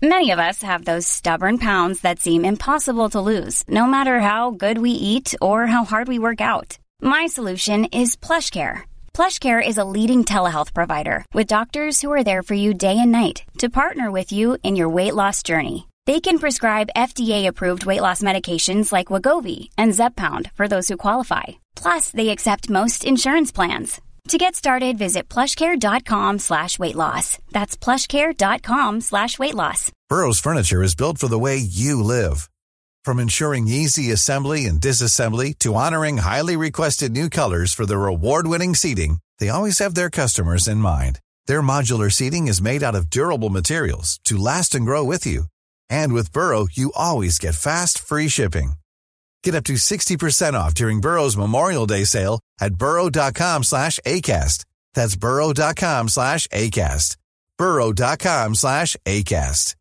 Many of us have those stubborn pounds that seem impossible to lose, no matter how good we eat or how hard we work out. My solution is PlushCare. PlushCare is a leading telehealth provider with doctors who are there for you day and night to partner with you in your weight loss journey. They can prescribe FDA-approved weight loss medications like Wegovy and Zepbound for those who qualify. Plus, they accept most insurance plans. To get started, visit plushcare.com/weightloss. That's plushcare.com/weightloss. Burrow's furniture is built for the way you live. From ensuring easy assembly and disassembly to honoring highly requested new colors for their award-winning seating, they always have their customers in mind. Their modular seating is made out of durable materials to last and grow with you. And with Burrow, you always get fast, free shipping. Get up to 60% off during Burrow's Memorial Day sale at burrow.com/ACAST. That's burrow.com/ACAST. burrow.com/ACAST.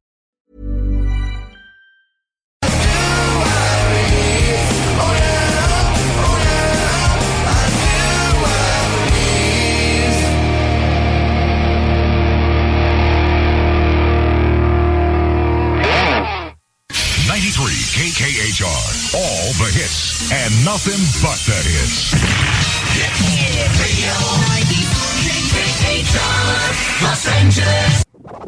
KKHR, all the hits and nothing but the hits. Radio KKHR, Los Angeles.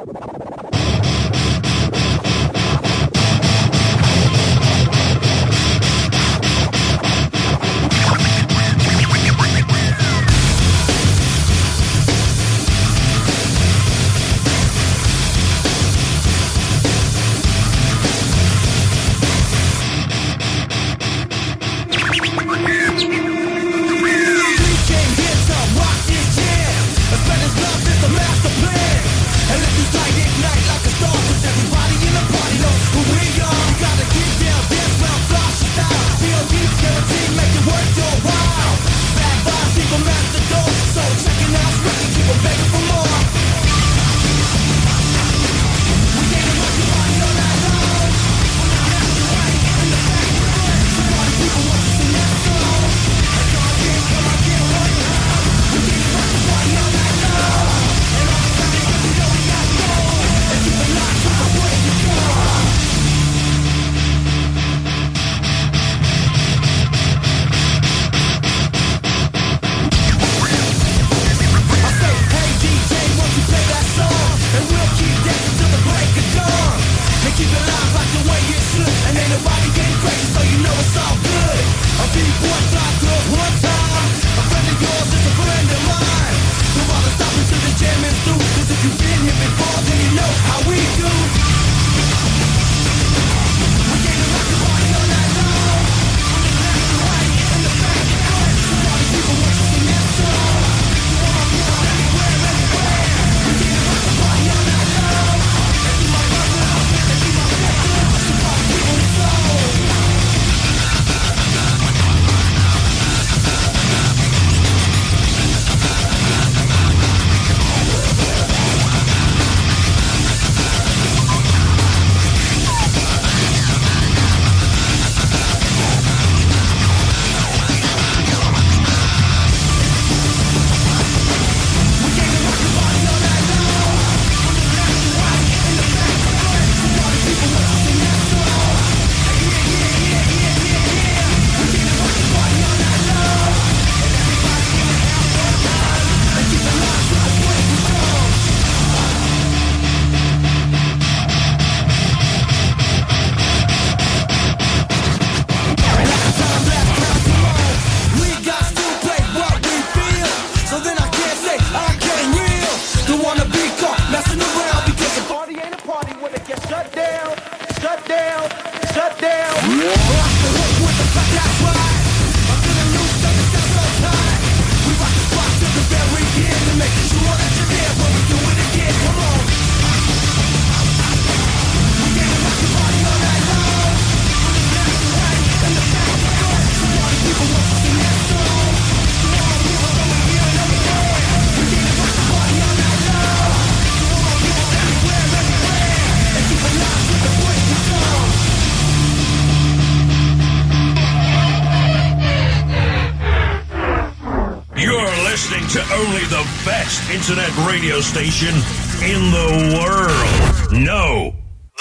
To only the best internet radio station in the world. No,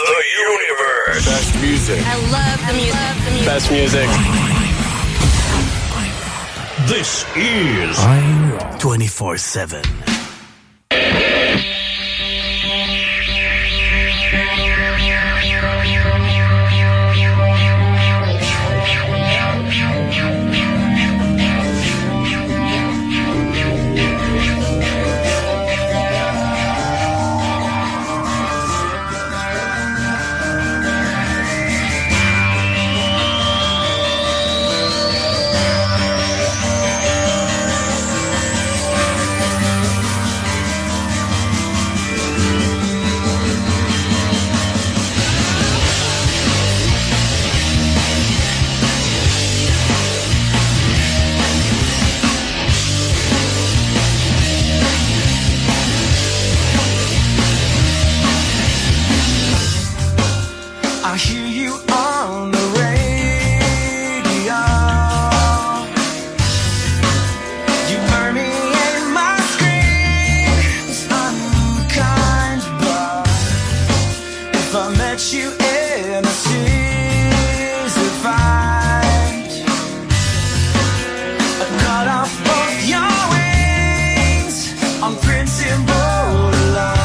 the universe. Best music. I love the music. Best music. This is 24/7. I hear you on the radio. You burn me in my screen. It's unkind, but if I met you in a season fight, I'd cut off both your wings on principle alone.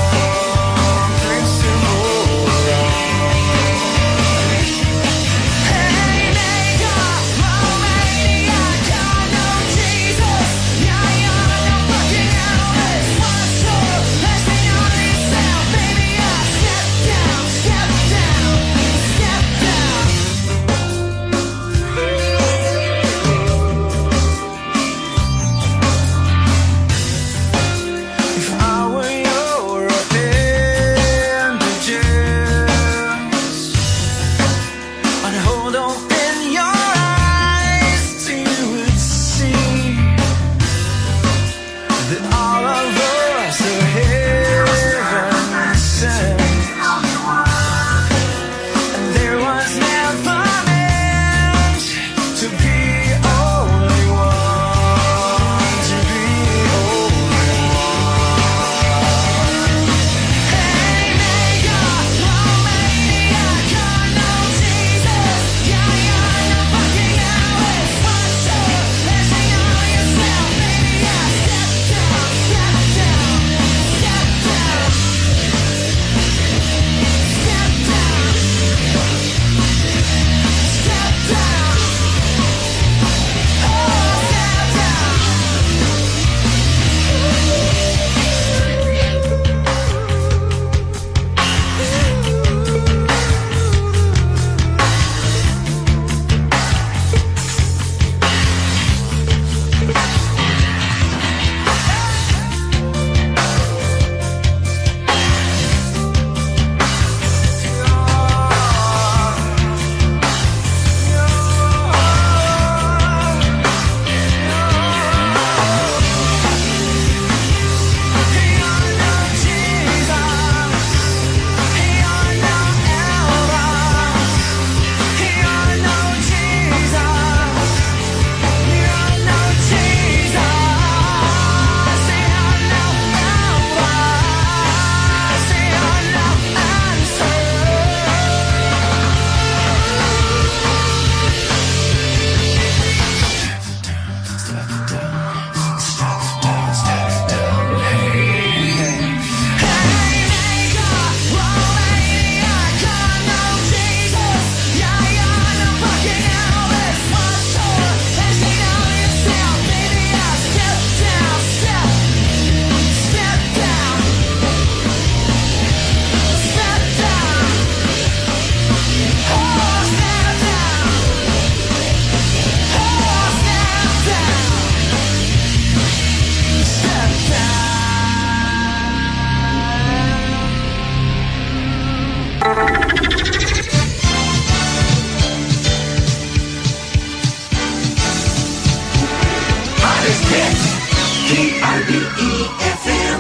KIBE-FM,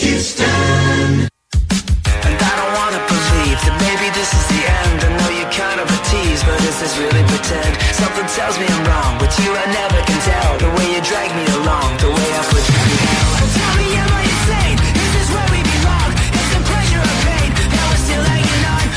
Houston. And I don't wanna believe that maybe this is the end. I know you're kind of a tease, but is this really pretend? Something tells me I'm wrong, but you I never can tell. The way you drag me along, the way I put you through hell. Tell me, am I insane? Is this where we belong? Is it pleasure or pain? Now we're still hanging on.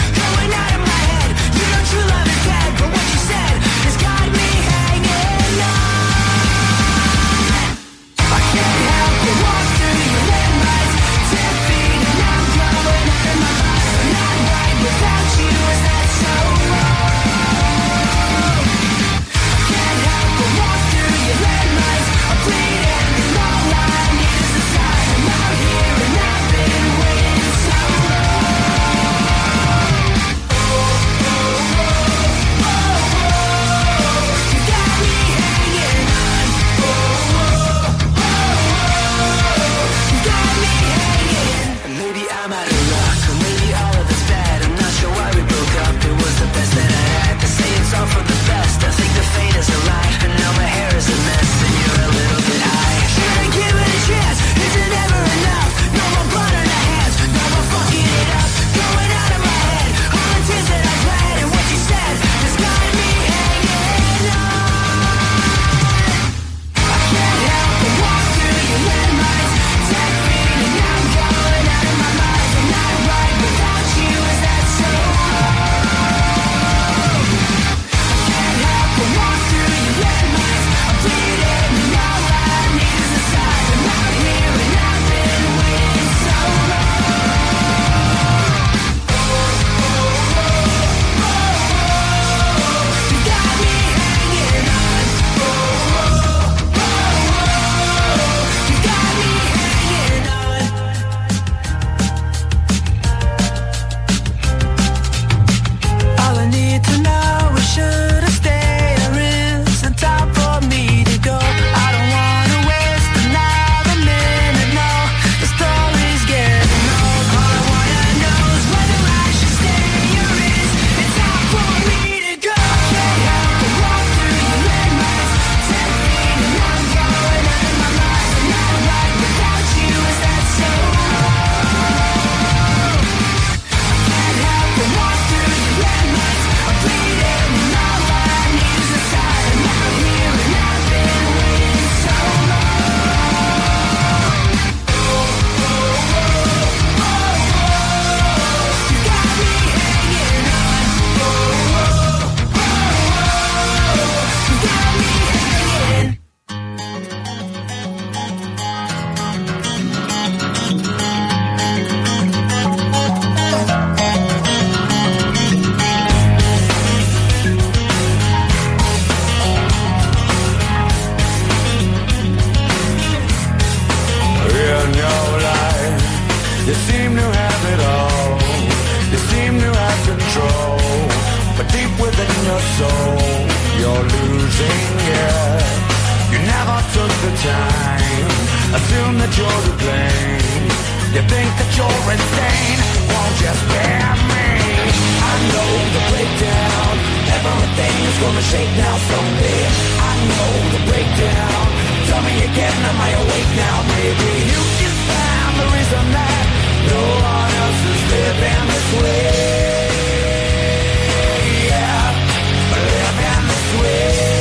have control, but deep within your soul, you're losing it. You never took the time, assume that you're to blame. You think that you're insane, won't you spare me? I know the breakdown, everything is gonna shake now someday. I know the breakdown, tell me again, am I awake now? Maybe you can find the reason that no one else is living this way. Yeah, living this way.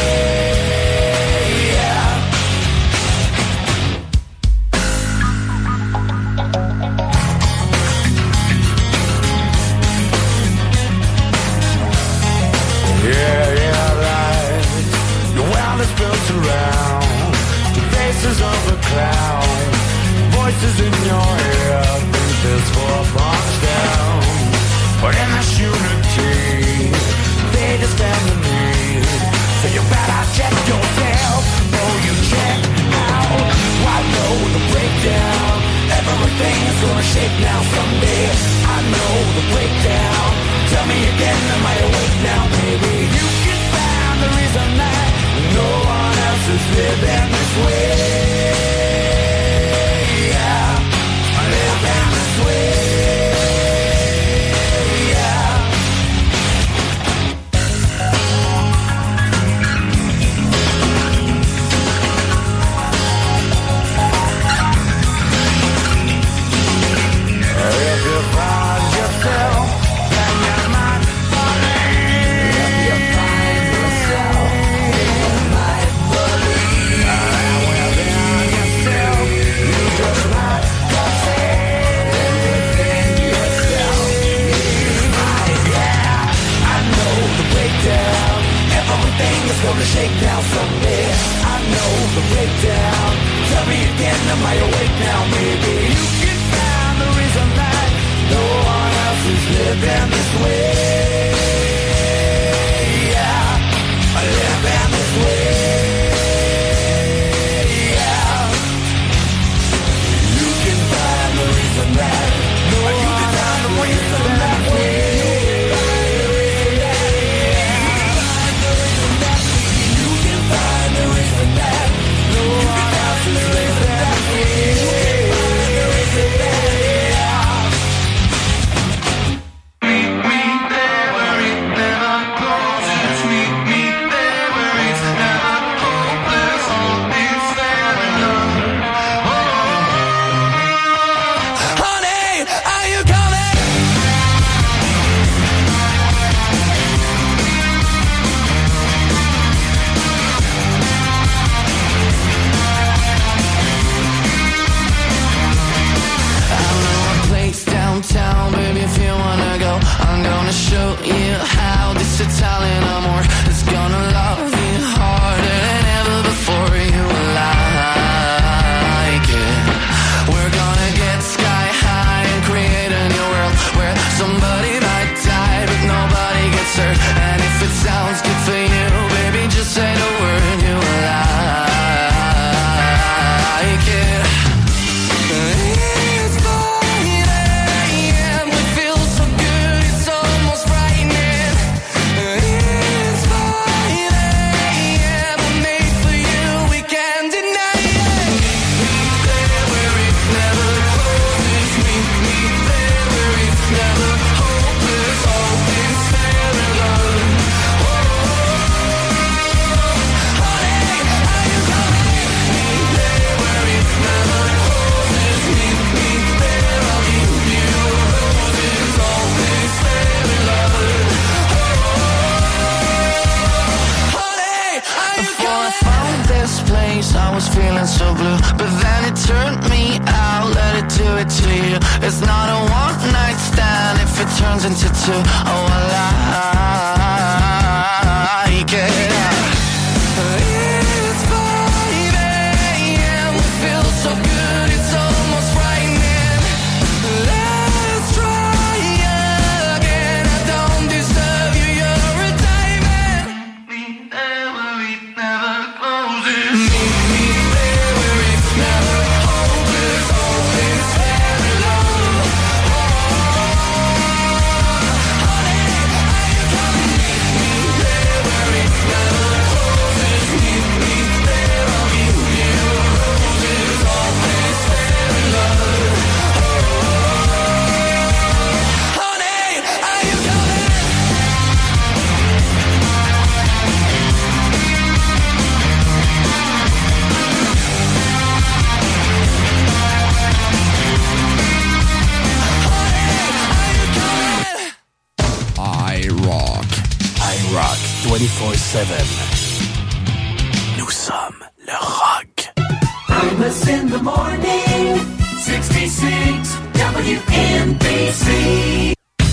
Built around the faces of a crowd, voices in your ear, think there's 4 blocks down. But in this unity, they just stand the need. So you better check yourself, oh you check out. Why know the breakdown, everything is gonna shake now someday. I know the breakdown, tell me again, am I awake now? Maybe you can find the reason that no one else is living this way. Yeah, living this way. Yeah. If you find yourself, then you might believe. If you find yourself, you might believe. Within yourself, you just might conceive. Within yourself, you might, yeah. I know the breakdown, everything is gonna shake down someday. I know the breakdown, tell me again, am I awake now? Maybe you can find the reason that no one else is living this way. Yeah, I live in this way. Yeah, you can find the reason that no one else is living that way. You can find the reason that no one else is living that way. Downtown, baby, if you wanna go, I'm gonna show you how this Italian amor is gonna love you harder than ever before. You like it. We're gonna get sky high and create a new world where somebody might die but nobody gets hurt. And if it sounds good for you, baby, just say the word. You like it. I was feeling so blue, but then it turned me out. Let it do it to you. It's not a one night stand if it turns into 2. Oh, I like it. It's 5 a.m. We feel so good, it's almost frightening. Let's try again. I don't deserve you, you're a diamond. Meet there where it never closes. Meet me there where it's never hopeless, always very low. 24/7. Nous sommes le rock. Imus in the morning, 66 WNBC.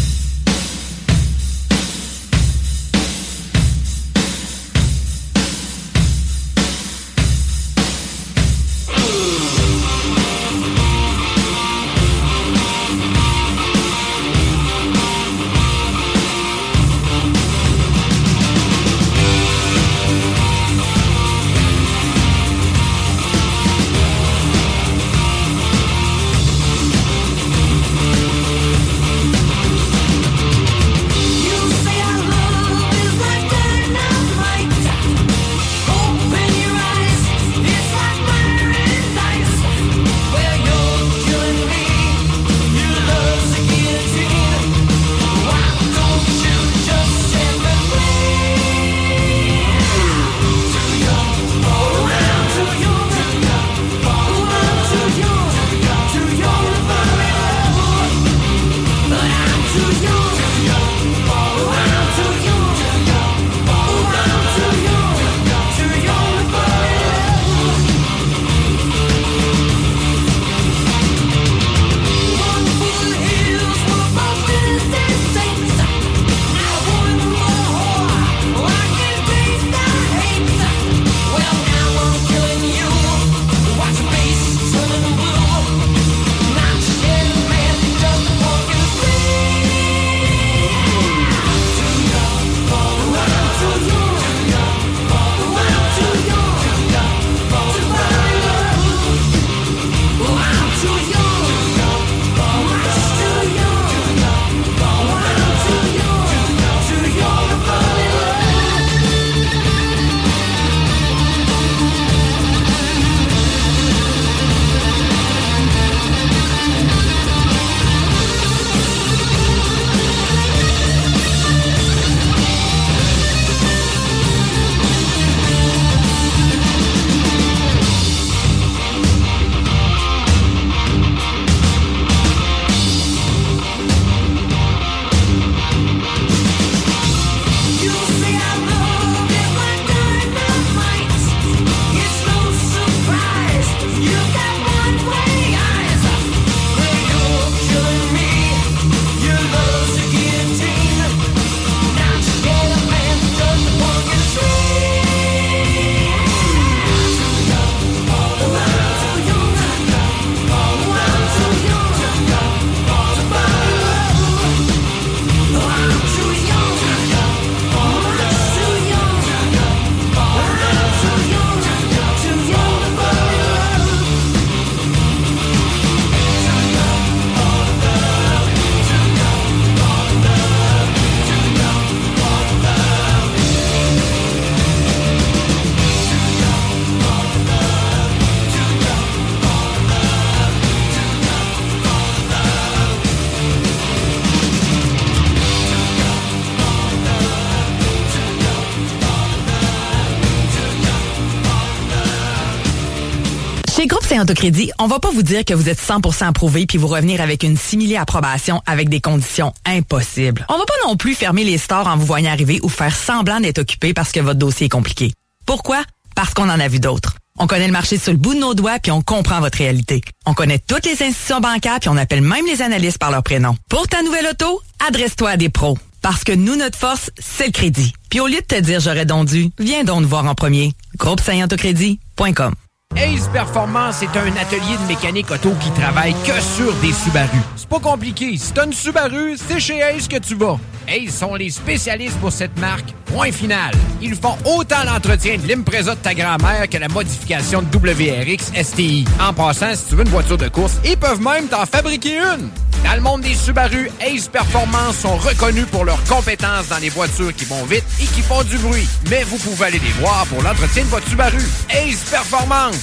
Chez Groupe Saint-Autocrédit, on va pas vous dire que vous êtes 100% approuvé puis vous revenir avec une simili-approbation avec des conditions impossibles. On va pas non plus fermer les stores en vous voyant arriver ou faire semblant d'être occupé parce que votre dossier est compliqué. Pourquoi? Parce qu'on en a vu d'autres. On connaît le marché sur le bout de nos doigts puis on comprend votre réalité. On connaît toutes les institutions bancaires puis on appelle même les analystes par leur prénom. Pour ta nouvelle auto, adresse-toi à des pros. Parce que nous, notre force, c'est le crédit. Puis au lieu de te dire j'aurais donc dû, viens donc nous voir en premier. GroupeSaintAutoCrédit.com. Ace Performance est un atelier de mécanique auto qui travaille que sur des Subaru. C'est pas compliqué. Si t'as une Subaru, c'est chez Ace que tu vas. Ace sont les spécialistes pour cette marque. Point final. Ils font autant l'entretien de l'Impreza de ta grand-mère que la modification de WRX STI. En passant, si tu veux une voiture de course, ils peuvent même t'en fabriquer une. Dans le monde des Subaru, Ace Performance sont reconnus pour leurs compétences dans les voitures qui vont vite et qui font du bruit. Mais vous pouvez aller les voir pour l'entretien de votre Subaru. Ace Performance.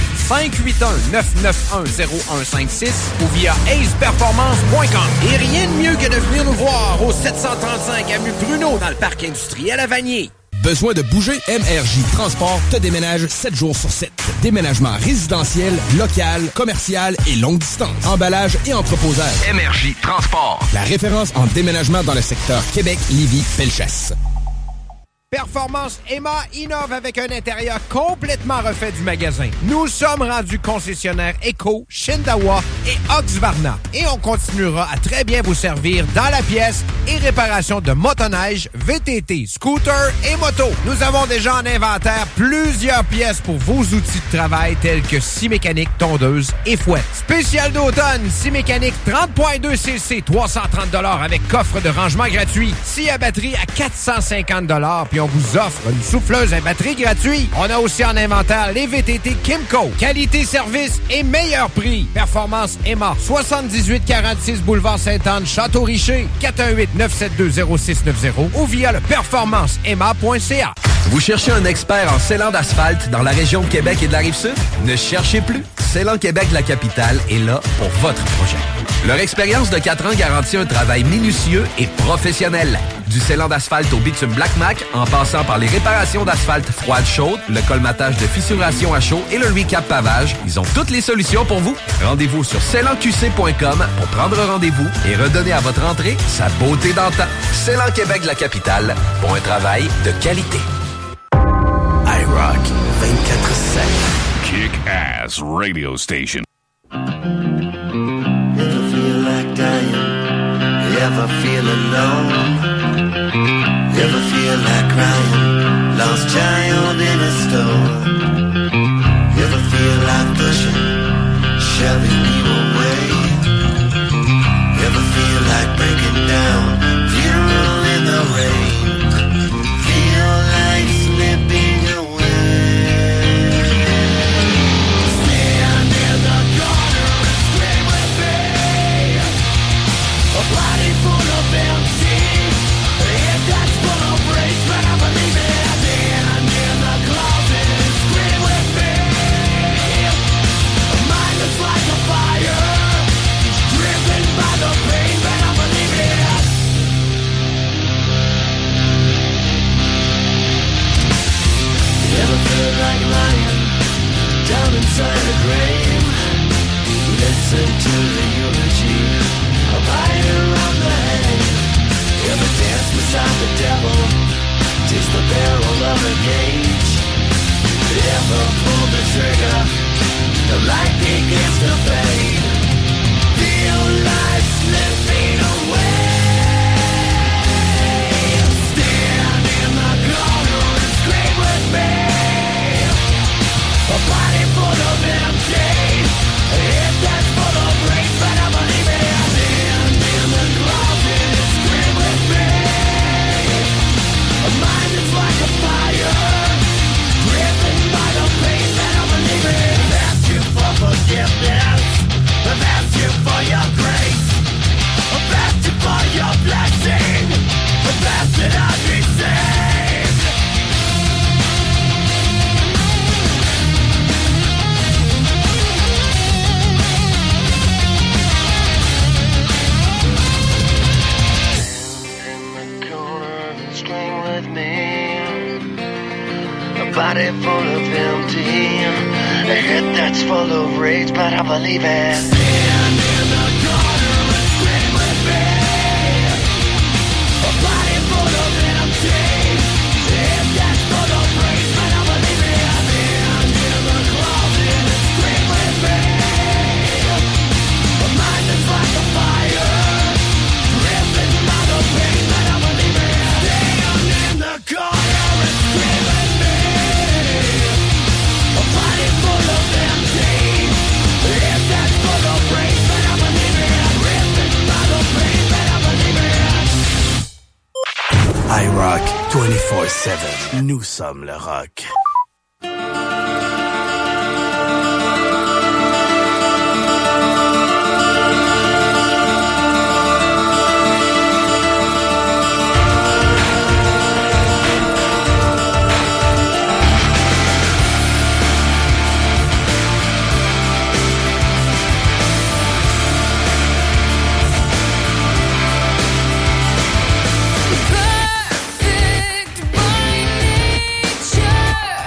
581-991-0156 ou via aceperformance.com. Et rien de mieux que de venir nous voir au 735 avenue Bruno dans le parc industriel à Vanier. Besoin de bouger? MRJ Transport te déménage 7 jours sur 7. Déménagement résidentiel, local, commercial et longue distance. Emballage et entreposage. MRJ Transport. La référence en déménagement dans le secteur Québec, Lévis, Bellechasse. Performance Emma innove avec un intérieur complètement refait du magasin. Nous sommes rendus concessionnaires Eco, Shindawa et Oxvarna. Et on continuera à très bien vous servir dans la pièce et réparation de motoneige, VTT, scooter et moto. Nous avons déjà en inventaire plusieurs pièces pour vos outils de travail tels que scie mécanique, tondeuse et fouette. Spécial d'automne, scie mécanique 30.2 cc, 330 $ avec coffre de rangement gratuit. Scie à batterie à 450 $, puis on vous offre une souffleuse à batterie gratuite. On a aussi en inventaire les VTT Kimco. Qualité, service et meilleur prix. Performance Emma, 7846 boulevard Sainte-Anne, Château-Richer, 418-972-0690 ou via le performanceemma.ca. Vous cherchez un expert en scellant d'asphalte dans la région de Québec et de la Rive-Sud? Ne cherchez plus. Scellant Québec, la capitale, est là pour votre projet. Leur expérience de 4 ans garantit un travail minutieux et professionnel. Du scellant d'asphalte au bitume Black-Mac, en passant par les réparations d'asphalte froide-chaude, le colmatage de fissuration à chaud et le recap pavage, ils ont toutes les solutions pour vous. Rendez-vous sur scellantqc.com pour prendre rendez-vous et redonner à votre entrée sa beauté d'antan. Scellant Québec, la capitale, pour un travail de qualité. iRock 24/7. Kick-ass radio station. Ever feel like dying? Ever feel alone? Ever feel like crying? Lost child in a store? Ever feel like pushing, shoving you away? Ever feel like breaking down? Funeral in the rain? Feel like slipping away? Stand in the corner and scream with me. A body full of empty. If that's full of rage, but I believe it. Stand in the closet and scream with me. A mind that's like a fire, driven by the pain, but I believe it. You ever feel like lying down inside a grave? Listen to the eulogy of fire on the hay. Ever dance beside the devil? Taste the barrel of a gauge. Ever pull the trigger? The light begins to fade. Feel life slipping away. Stand in the corner and scream with me. A body full of empty. If that's full of rage, but I believe it. Stand in the closet and scream with me. A mind that's like a fire, driven by the pain, but I believe it. I've asked you for forgiveness. I've asked you for your grace. I've asked you for your blessing. I've asked that I be saved. Scream with me. A body full of empty. A head that's full of rage, but I believe it. Stand in the corner and scream with me. A body full of empty. A head that's full of rage, but I believe it. Stand in the closet and scream with me. A mind that's like a fire, driven by the pain, but I believe it. Stand in the corner and scream with me. A body full of empty. If that's full of rage, but I believe it. Driven by the pain, but I believe it. iRock 24/7. Nous sommes le rock. Perfect by nature.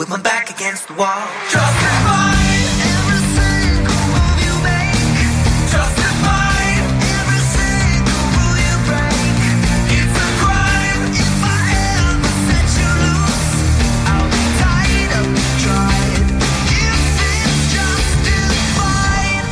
with my back against the wall. Justify every single move you make. Justify every single rule you break. It's a crime if I ever set you loose. I'll be tied up and tried if it's justified.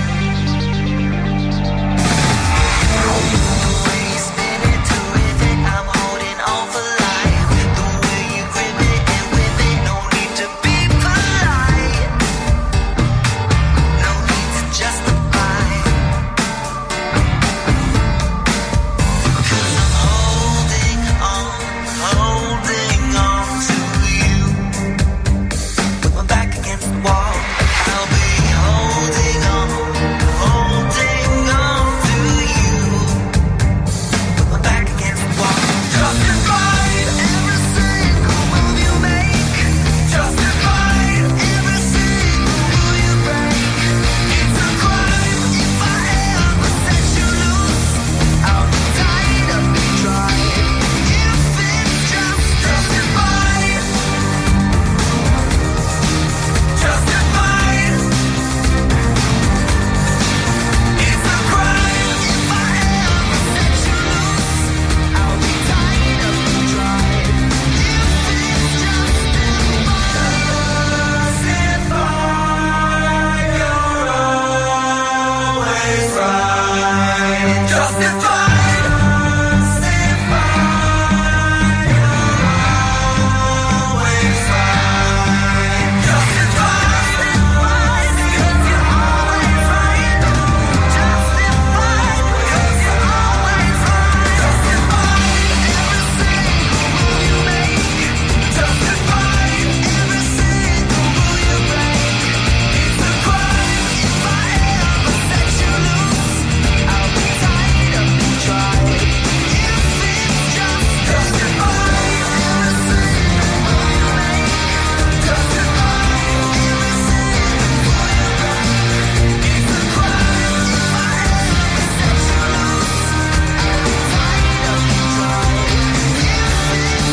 The way you spin it, terrific. I'm holding on for life. The way you grip it and whip it, no need to be polite. No need to justify. 'Cause I'm holding on to you. With my back against the wall, I'll be holding on to you. With my back against the wall. Justified every single move you make. Justified every single rule you break. It's a crime if I ever set you loose. I'll be tied up and tried if it's justified. Justified. It's a crime if I ever set you loose. I'll be tied up and tried if it's justified. You're always right. Justified. Always right. Justified. Because you're always right. Justified. Because you're always right. Justified. Every single move you make. Justified. Every single rule you break. It's a crime if I ever set you loose. I'll be tied up and tried if it's justified. Every single move you make. Justified. Every single rule you break. It's a crime if I ever set you loose. I'll be tied up and tried if it's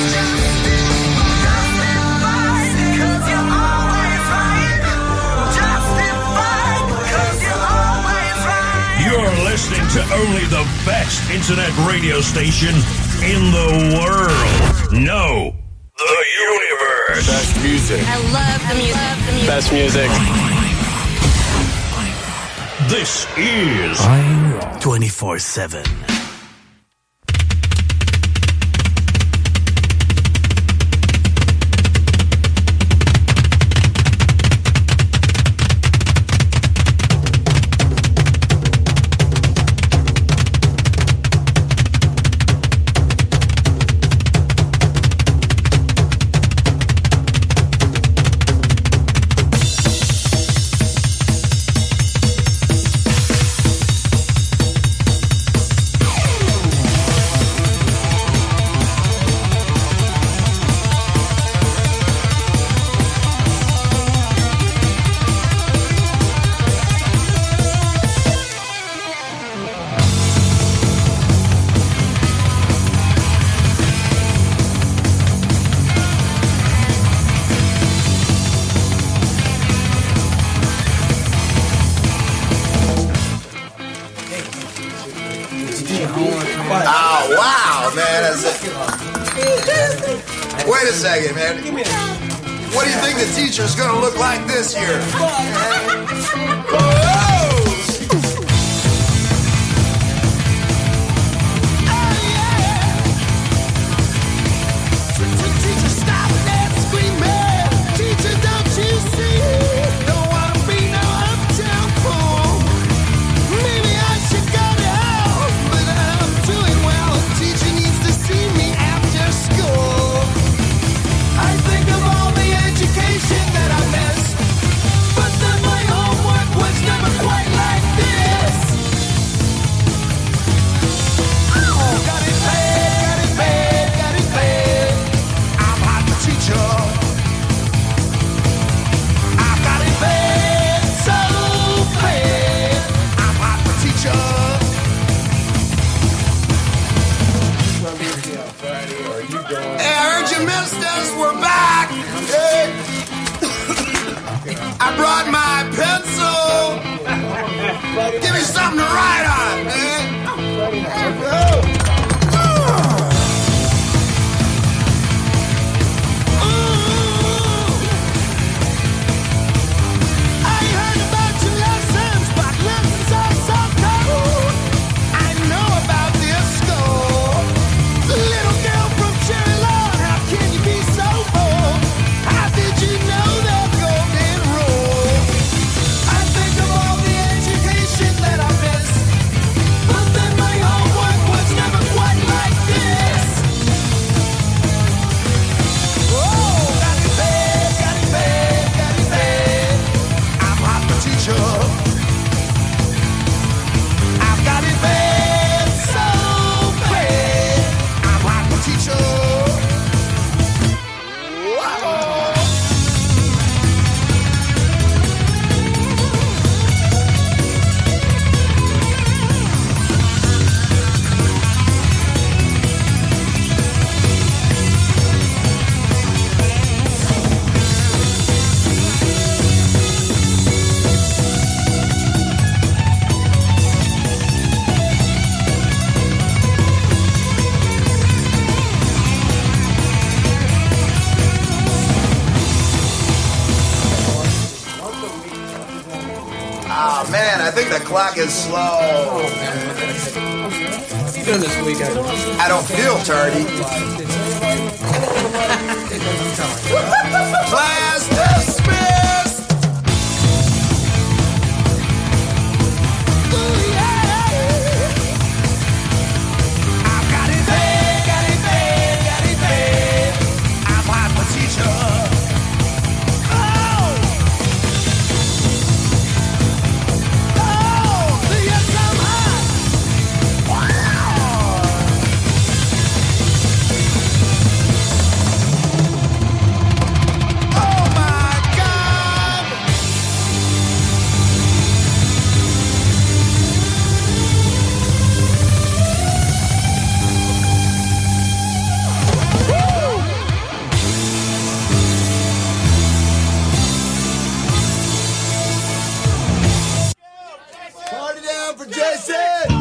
justified. Because you're always right. Justified. Because you're always right. You're listening to only the best internet radio station in the world. No, the universe. Best music. I love the music. Best music. This is 24/7. Oh, wow, man. Wait a second, man. What do you think the teacher's going to look like this year? That I missed, but then my homework was done. Oh man, I think the clock is slow. What are you doing this weekend? I don't feel tardy. Class dismissed! Ooh, yeah. I've got it bad, got it bad, got it bad. I'm like my teacher. Oh! Oh, yes, I'm hot. Wow! Oh my God! Party down for Jason!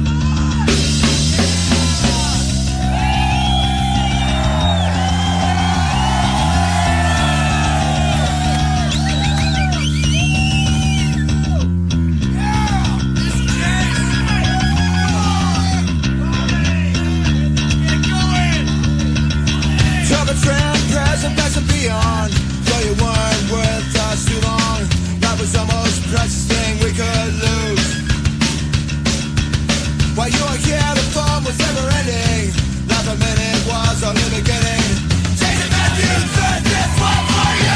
Trouble, trend, present, past and beyond. Though you weren't with us too long, that was the most precious thing we could lose. While you were here, the fun was never ending. Not a minute was only beginning. Jason Matthews, this one for you!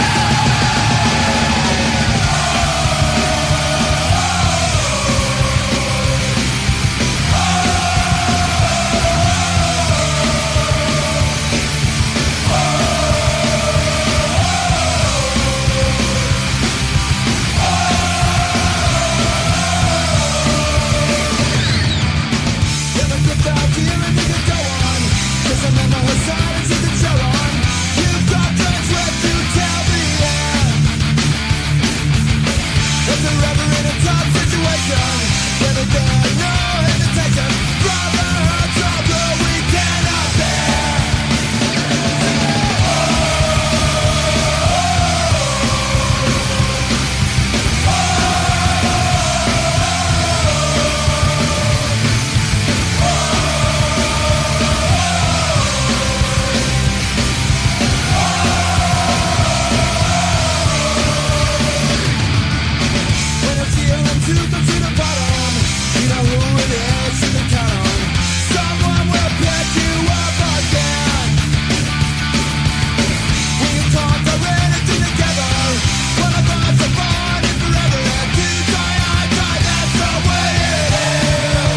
Never get out here and you can go on. 'Cause remember her silence you can show on. You've got friends with you, tell me that. If you're ever in a tough situation, then there's no hesitation. Brotherhood, trouble, we cannot bear. When it's here and to go to the bottom, you know who it is you can count on. Someone will pick you up again. We can conquer anything together. One of us are born and forever. And to try, that's the way it is.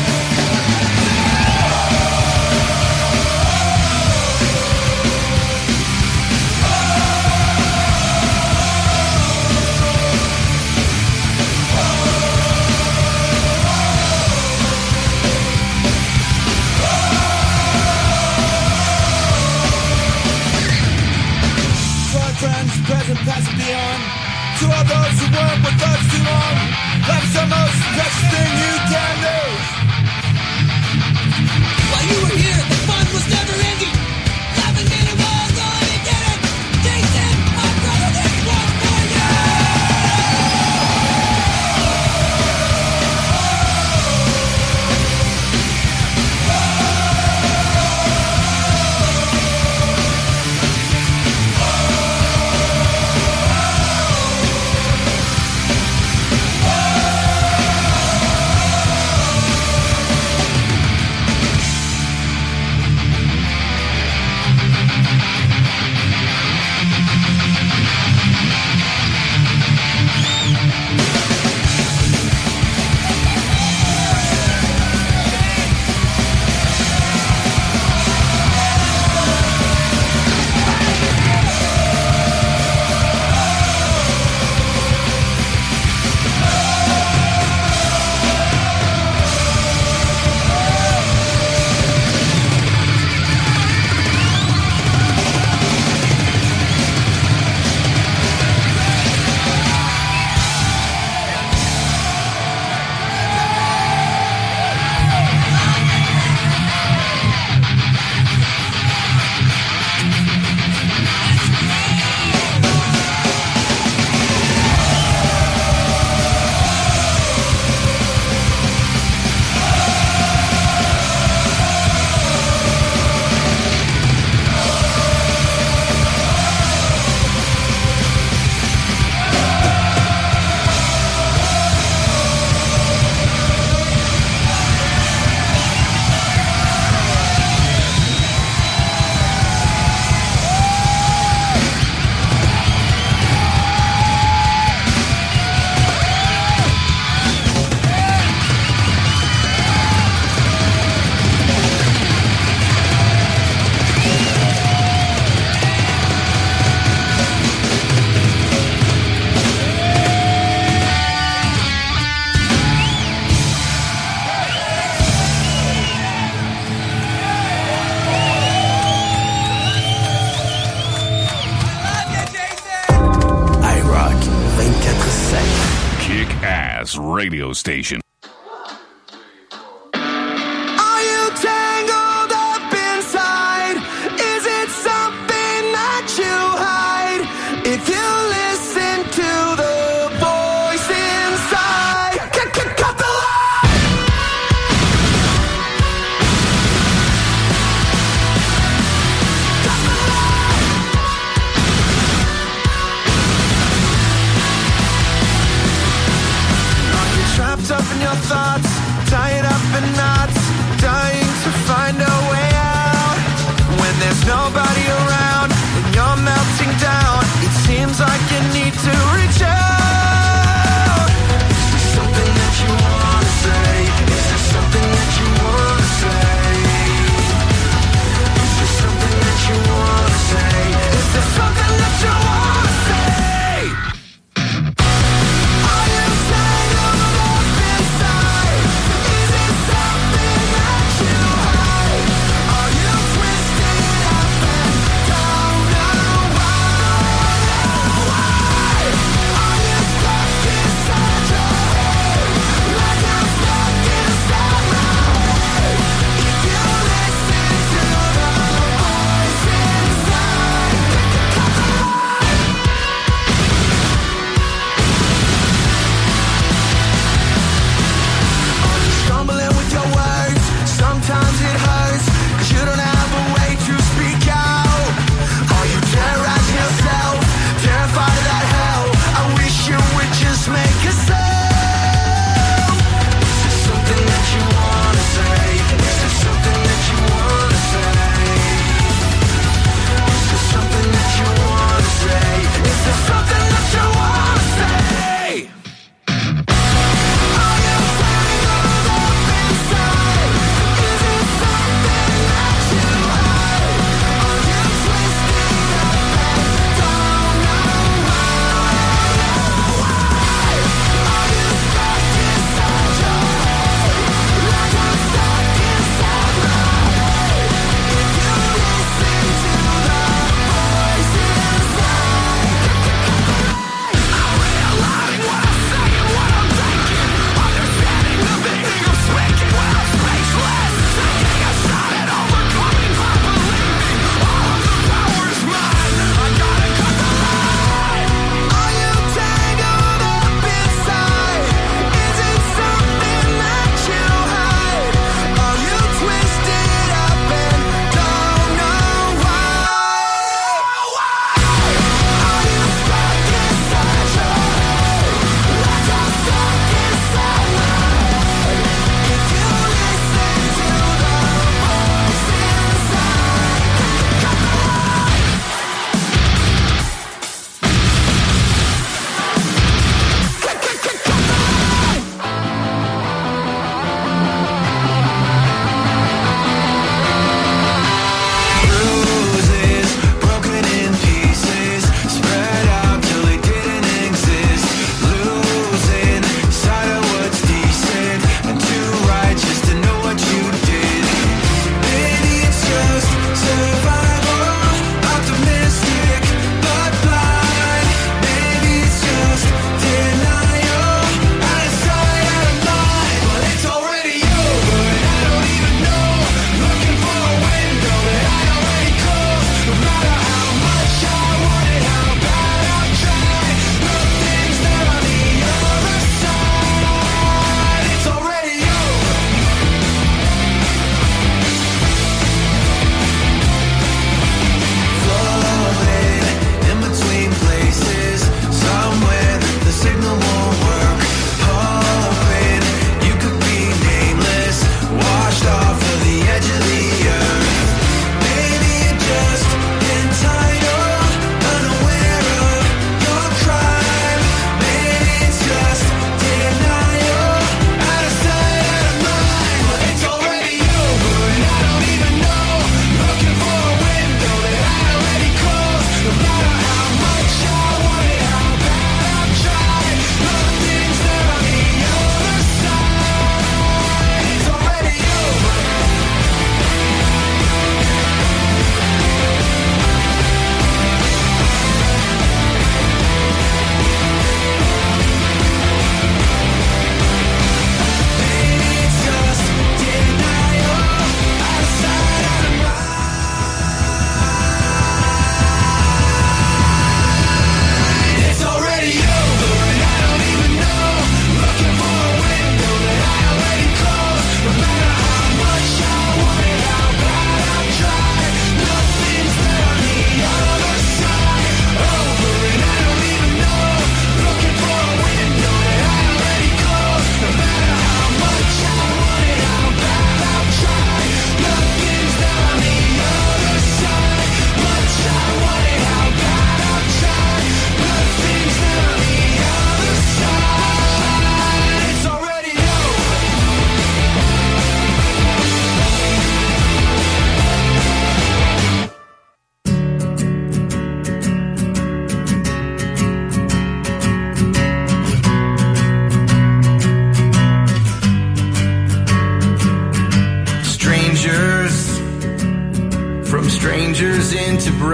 To our friends, present, past, and beyond. To all those who weren't with us too long. Life's the most precious thing you can lose. While you were here, the fun was never ending. Laughing in a wall, going to get it. Jason, my brother, this one for you. best radio station. Are you tangled up inside? Is it something that you hide? If you listen to the voice inside, cut the line! Cut the line! Are you trapped up in your thoughts, tied up in knots, dying to find a way out? When there's nobody around and you're melting down, it seems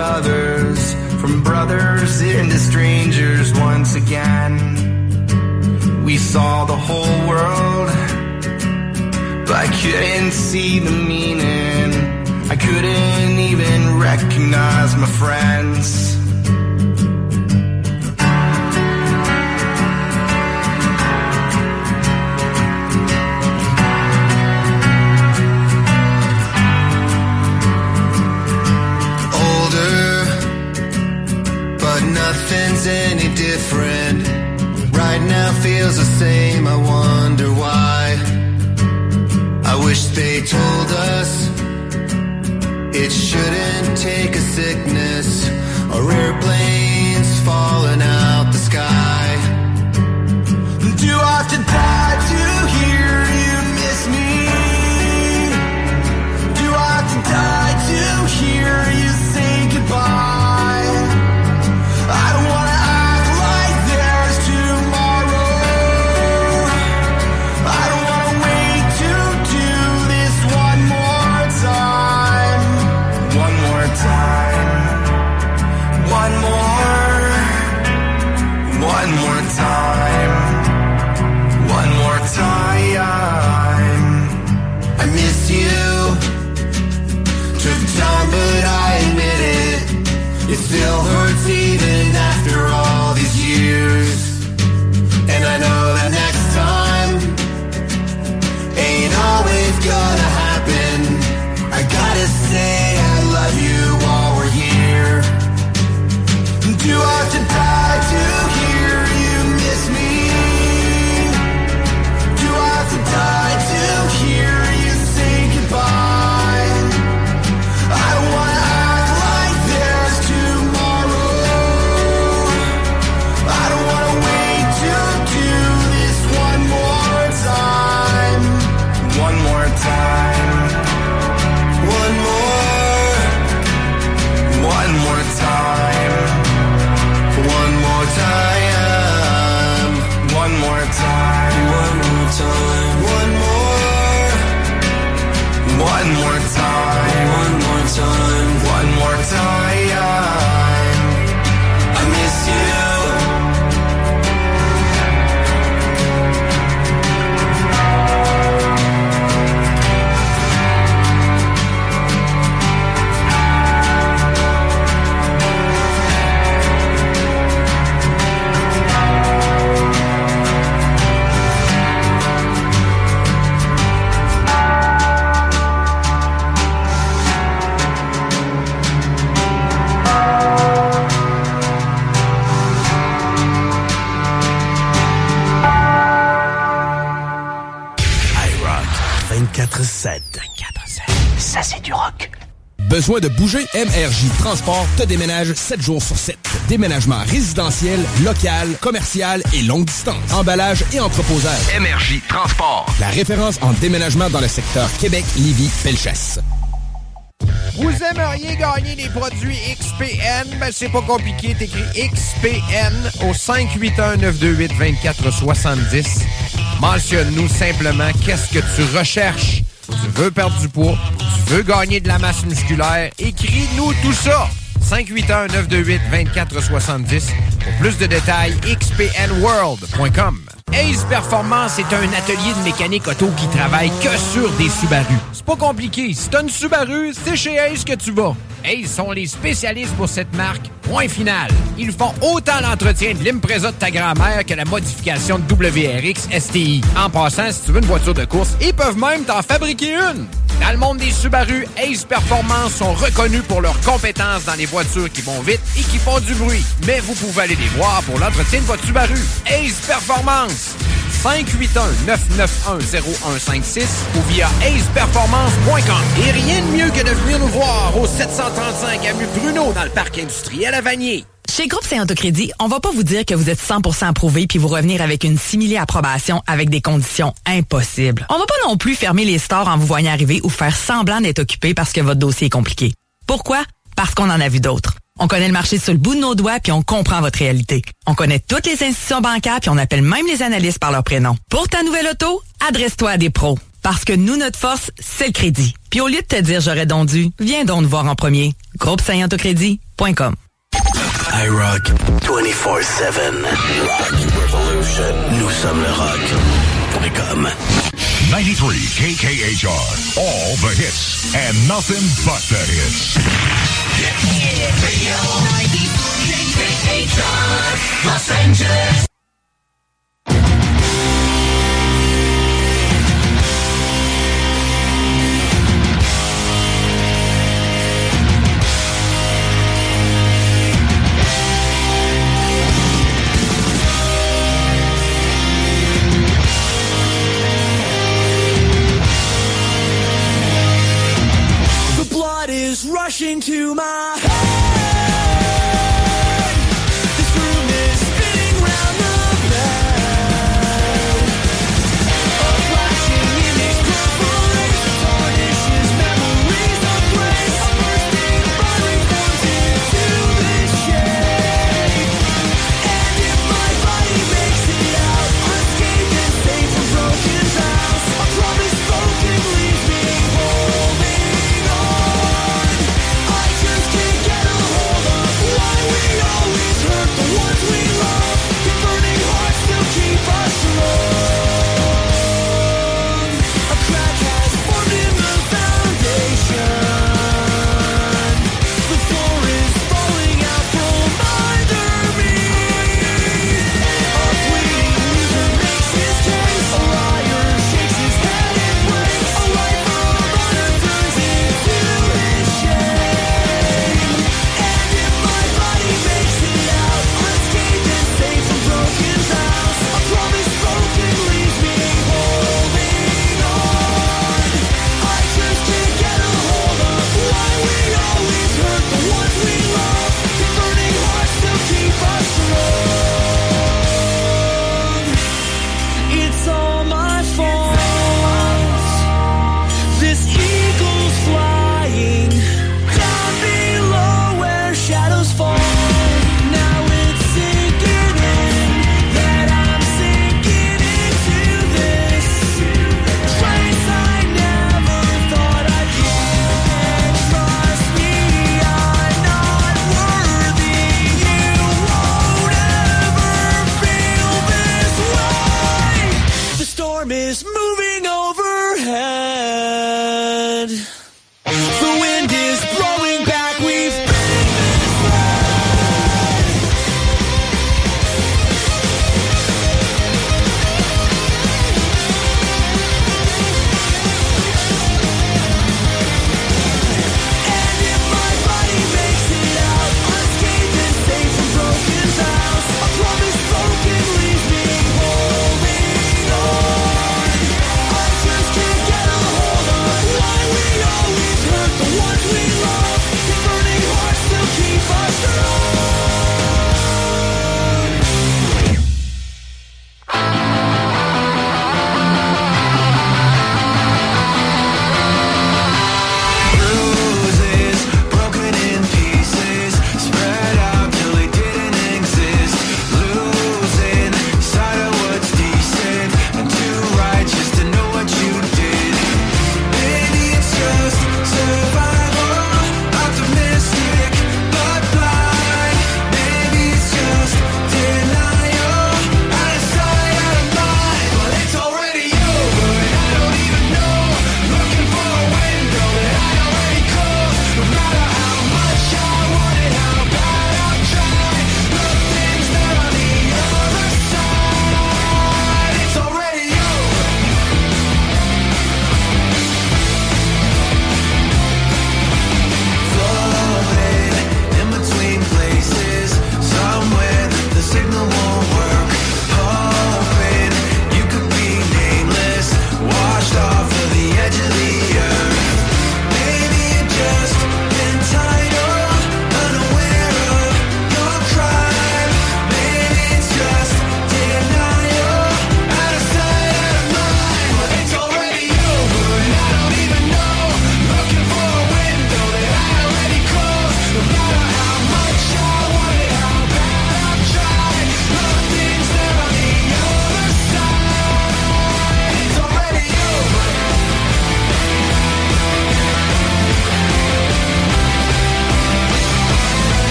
brothers, from brothers into strangers once again. We saw the whole world, but I couldn't see the meaning. I couldn't even recognize my friends. Nothing's any different. Right now feels the same. I wonder why. I wish they told us it shouldn't take a sickness or airplanes falling out the sky. Do I have to die to hear you miss me? Do I have to die to hear you say goodbye? I don't wanna act like there's tomorrow. I don't wanna wait to do this one more time. One more time. One more. One more time. One more time. I miss you. Took time, but I admit it. It still hurts even after all these years. And I know that next time ain't always gonna happen. I gotta say I love you while we're here. Do I have to die to hear you miss me? Do I have to die to hear you say goodbye? I don't wanna act like there's tomorrow. I don't wanna wait to do this one more time. One more time. One more. One more time. One more time. One more time. One more time. One more. One more time. One more time. One more time. I miss you. iRock 24/7. Ça, c'est du rock. Besoin de bouger? MRJ Transport te déménage 7 jours sur 7. Déménagement résidentiel, local, commercial et longue distance. Emballage et entreposage. MRJ Transport. La référence en déménagement dans le secteur Québec, Lévis, Bellechasse. Vous aimeriez gagner des produits XPN? Ben, c'est pas compliqué. T'écris XPN au 581-928-2470. Mentionne-nous simplement qu'est-ce que tu recherches. Tu veux perdre du poids, tu veux gagner de la masse musculaire, écris-nous tout ça. 581-928-2470. Pour plus de détails, xpnworld.com. Ace Performance est un atelier de mécanique auto qui travaille que sur des Subaru. C'est pas compliqué. Si t'as une Subaru, c'est chez Ace que tu vas. Ace sont les spécialistes pour cette marque. Point final. Ils font autant l'entretien de l'Impreza de ta grand-mère que la modification de WRX STI. En passant, si tu veux une voiture de course, ils peuvent même t'en fabriquer une. Dans le monde des Subaru, Ace Performance sont reconnus pour leurs compétences dans les voitures qui vont vite et qui font du bruit. Mais vous pouvez aller les voir pour l'entretien de votre Subaru. Ace Performance. 581-991-0156 ou via aceperformance.com. Et rien de mieux que de venir nous voir au 735 avenue Bruno dans le parc industriel à Vanier. Chez Groupe Saint-Autocrédit, on va pas vous dire que vous êtes 100% approuvé puis vous revenir avec une simili-approbation avec des conditions impossibles. On va pas non plus fermer les stores en vous voyant arriver ou faire semblant d'être occupé parce que votre dossier est compliqué. Pourquoi? Parce qu'on en a vu d'autres. On connaît le marché sur le bout de nos doigts puis on comprend votre réalité. On connaît toutes les institutions bancaires puis on appelle même les analystes par leur prénom. Pour ta nouvelle auto, adresse-toi à des pros. Parce que nous, notre force, c'est le crédit. Puis au lieu de te dire j'aurais donc dû, viens donc nous voir en premier. Groupe Saint-Autocrédit. iRock.com. iRock 24/7. Rock Revolution. Nous sommes le rock.com. 93 KKHR. All the hits and nothing but the hits. Radio 93 KKHR, Los Angeles. Is rushing to my head. This room is spinning round.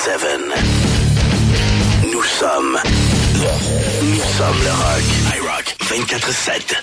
Nous sommes le rock. iRock 24/7.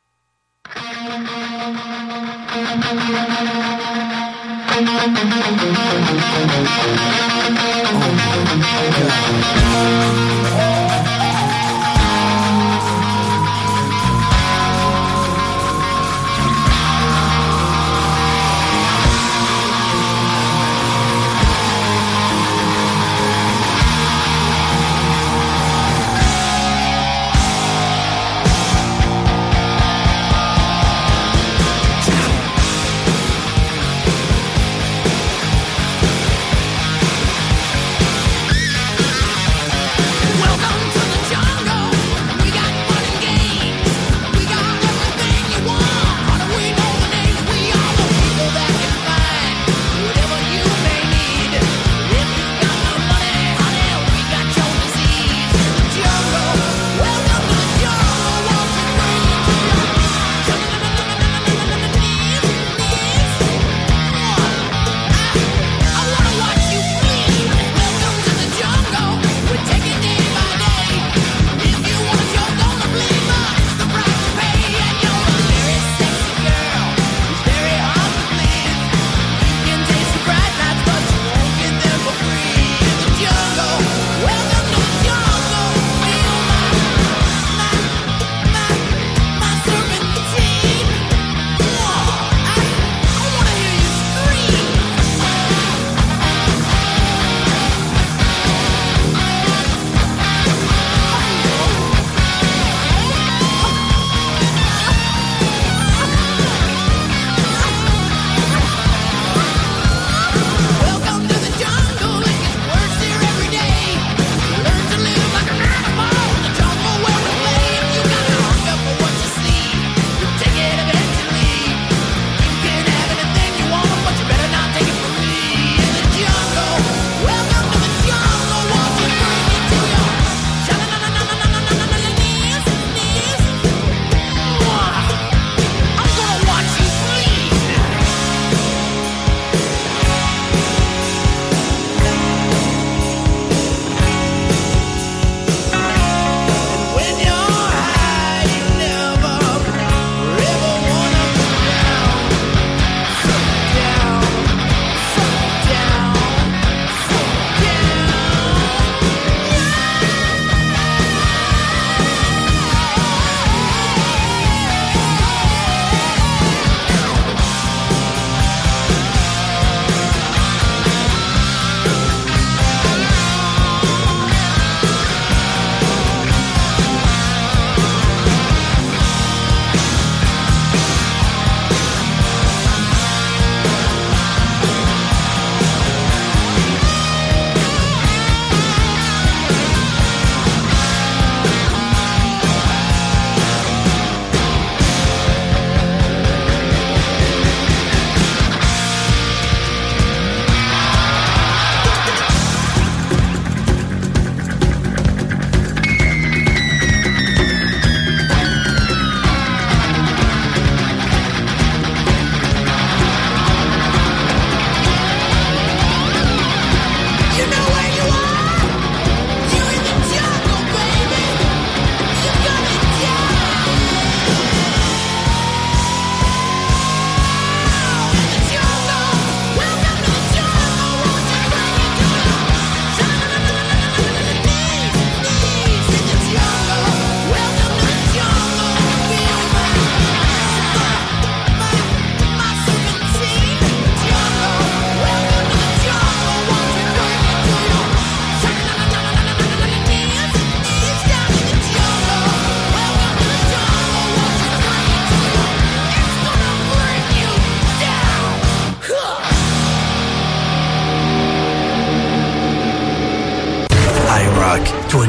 Rock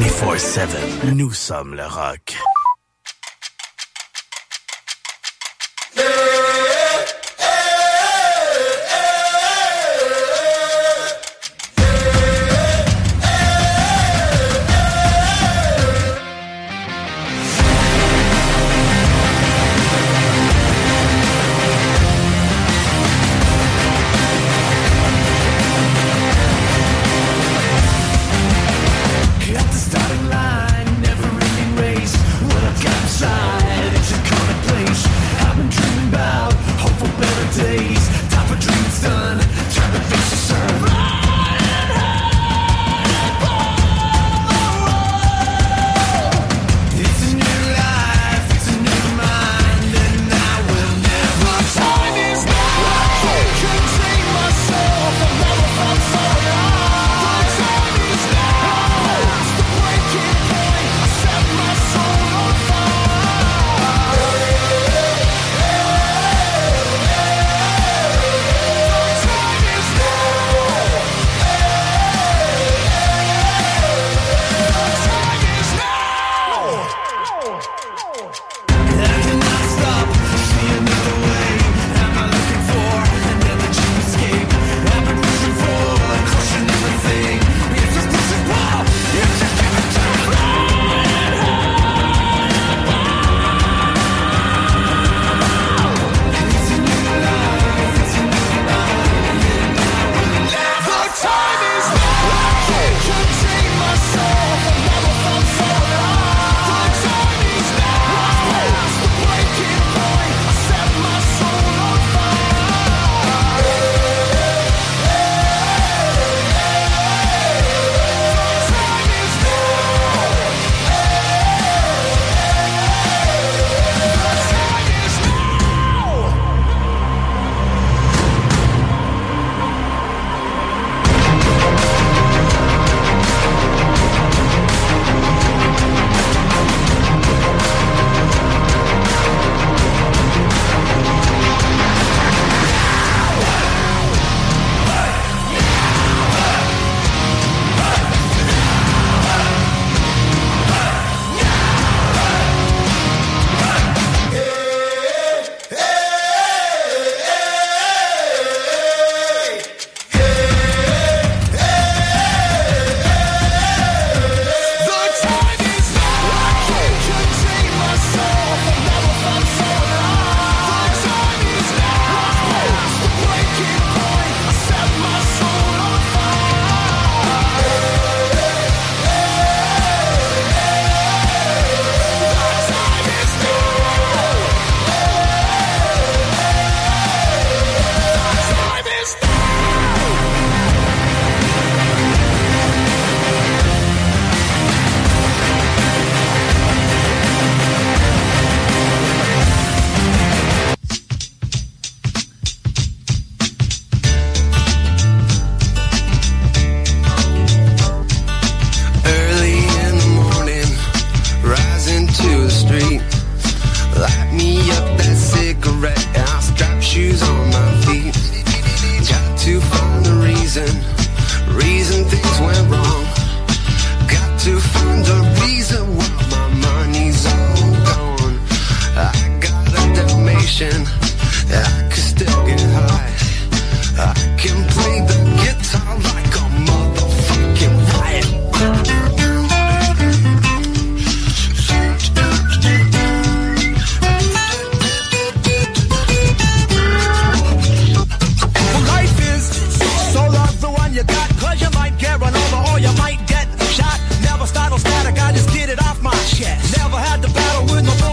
24/7. Nous sommes le rock.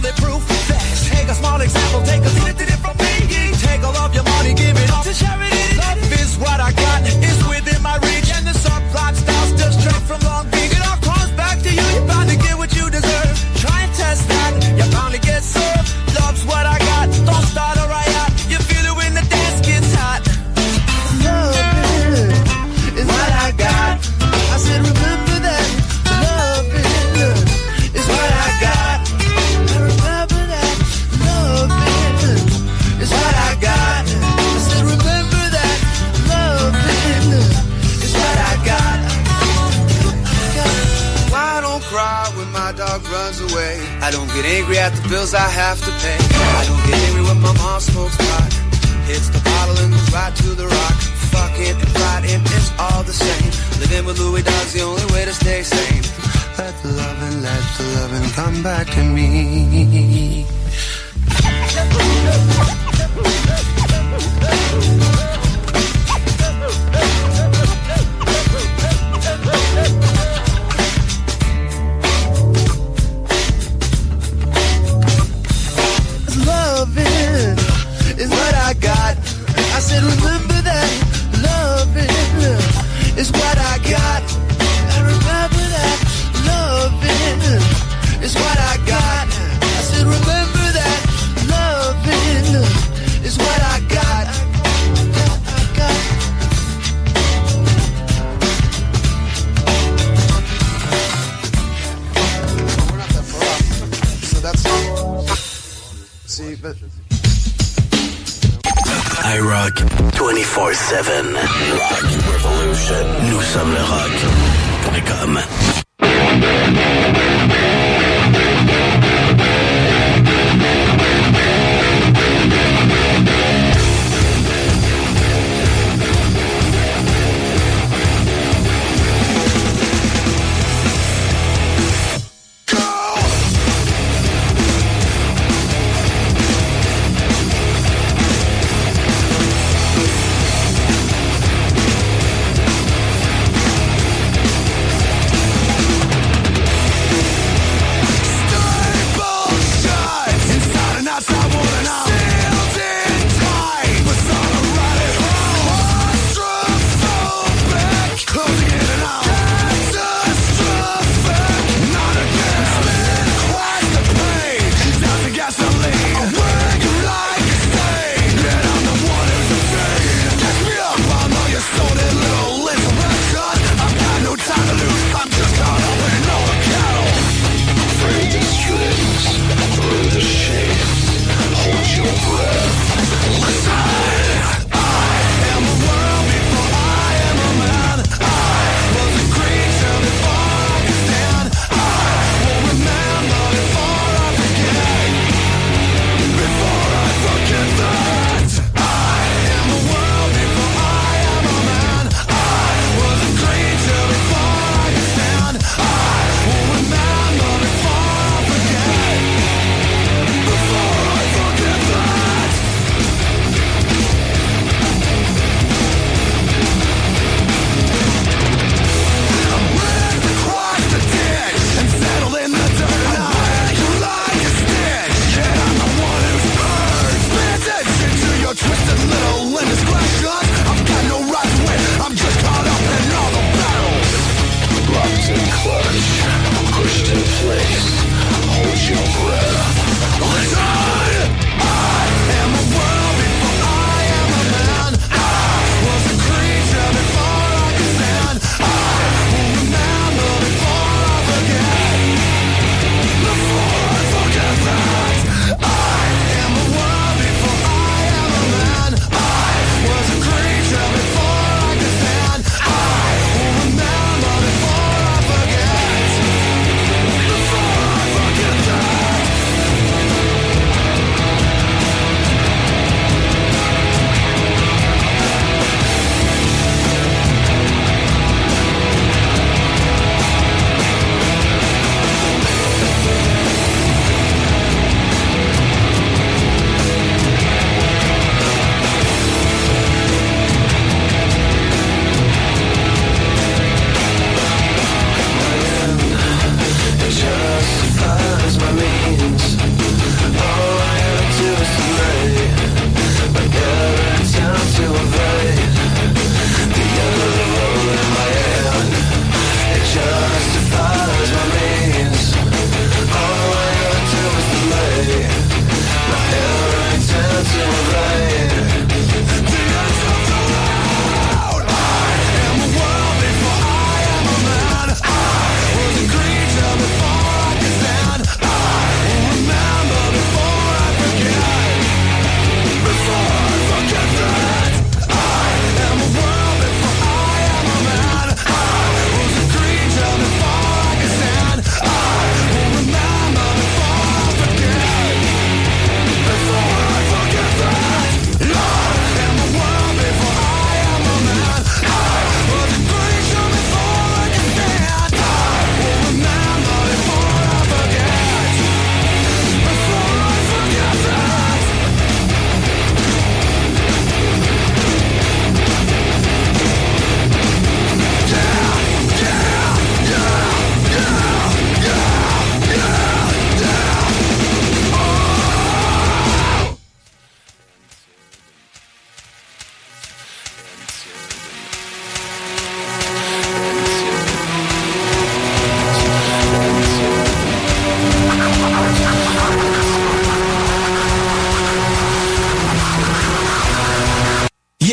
bulletproof vest. Take a small example, take a look at it from me. Take all of your money, give it all to charity. Love is what I got, is within my reach. And the subplot styles just straight from Long Beach. It all comes back to you, you're bound to get what you deserve. Try and test that, you're bound to get served. Love's what I got, don't start a riot. You feel it when the dance gets hot. Love is what I got. I said remember that. Love is what I got. I remember that. Love is what I got. I said remember that. Love is what I got. I don't cry when my dog runs away. I don't get angry at the bills I have to pay. I don't get angry when my mom smokes pot. Hits the bottle and goes right to the rock. Fuck it and fight it, it's all the same. Living with Louis Dog's the only way to stay sane. Let the loving come back to me. Loving is what I got. I said remember that. Loving is what I got. I remember that. Loving is what I got. I said remember that. Loving is what I got. I got. We're not that far off. So that's see, but I rock 24/7. Rock Revolution. Nous sommes le rock.com.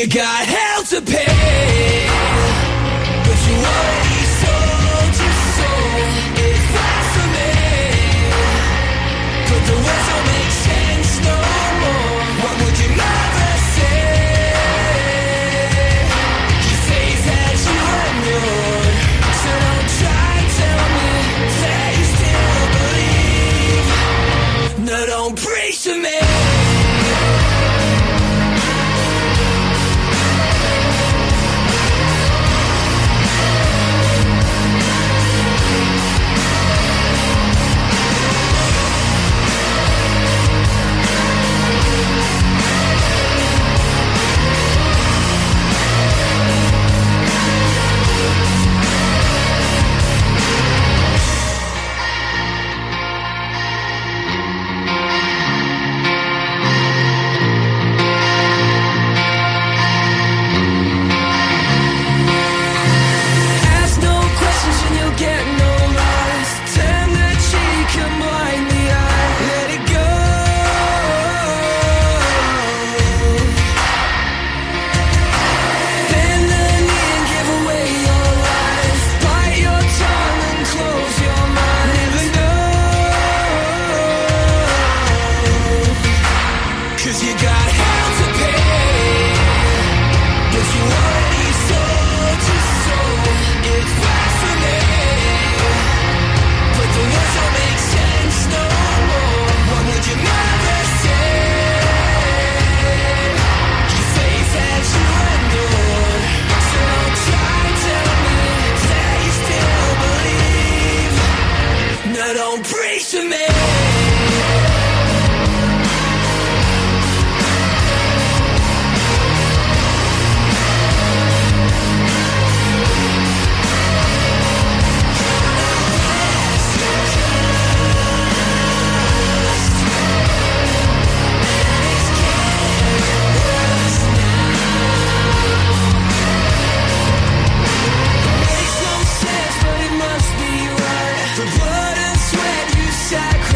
you got hell to pay, but you already sold your soul. It's blasphemy, but the words don't make sense no more. What would your mother say? Your faith had you ignored, so don't try and tell me that you still believe. No, don't preach to me. Get no rest. Turn the cheek and blind the eye. Let it go. Bend the knee and give away your life. Bite your tongue and close your mind. Never know, 'cause you got hell to pay, but you already sold your soul. It's blasphemy. The words don't make sense no more. What would your mother say? Your faith has you ignored, so don't try and tell me that you still believe. No, don't preach to me. Makes no sense, but it must be right. The blood and sweat you sacrificed.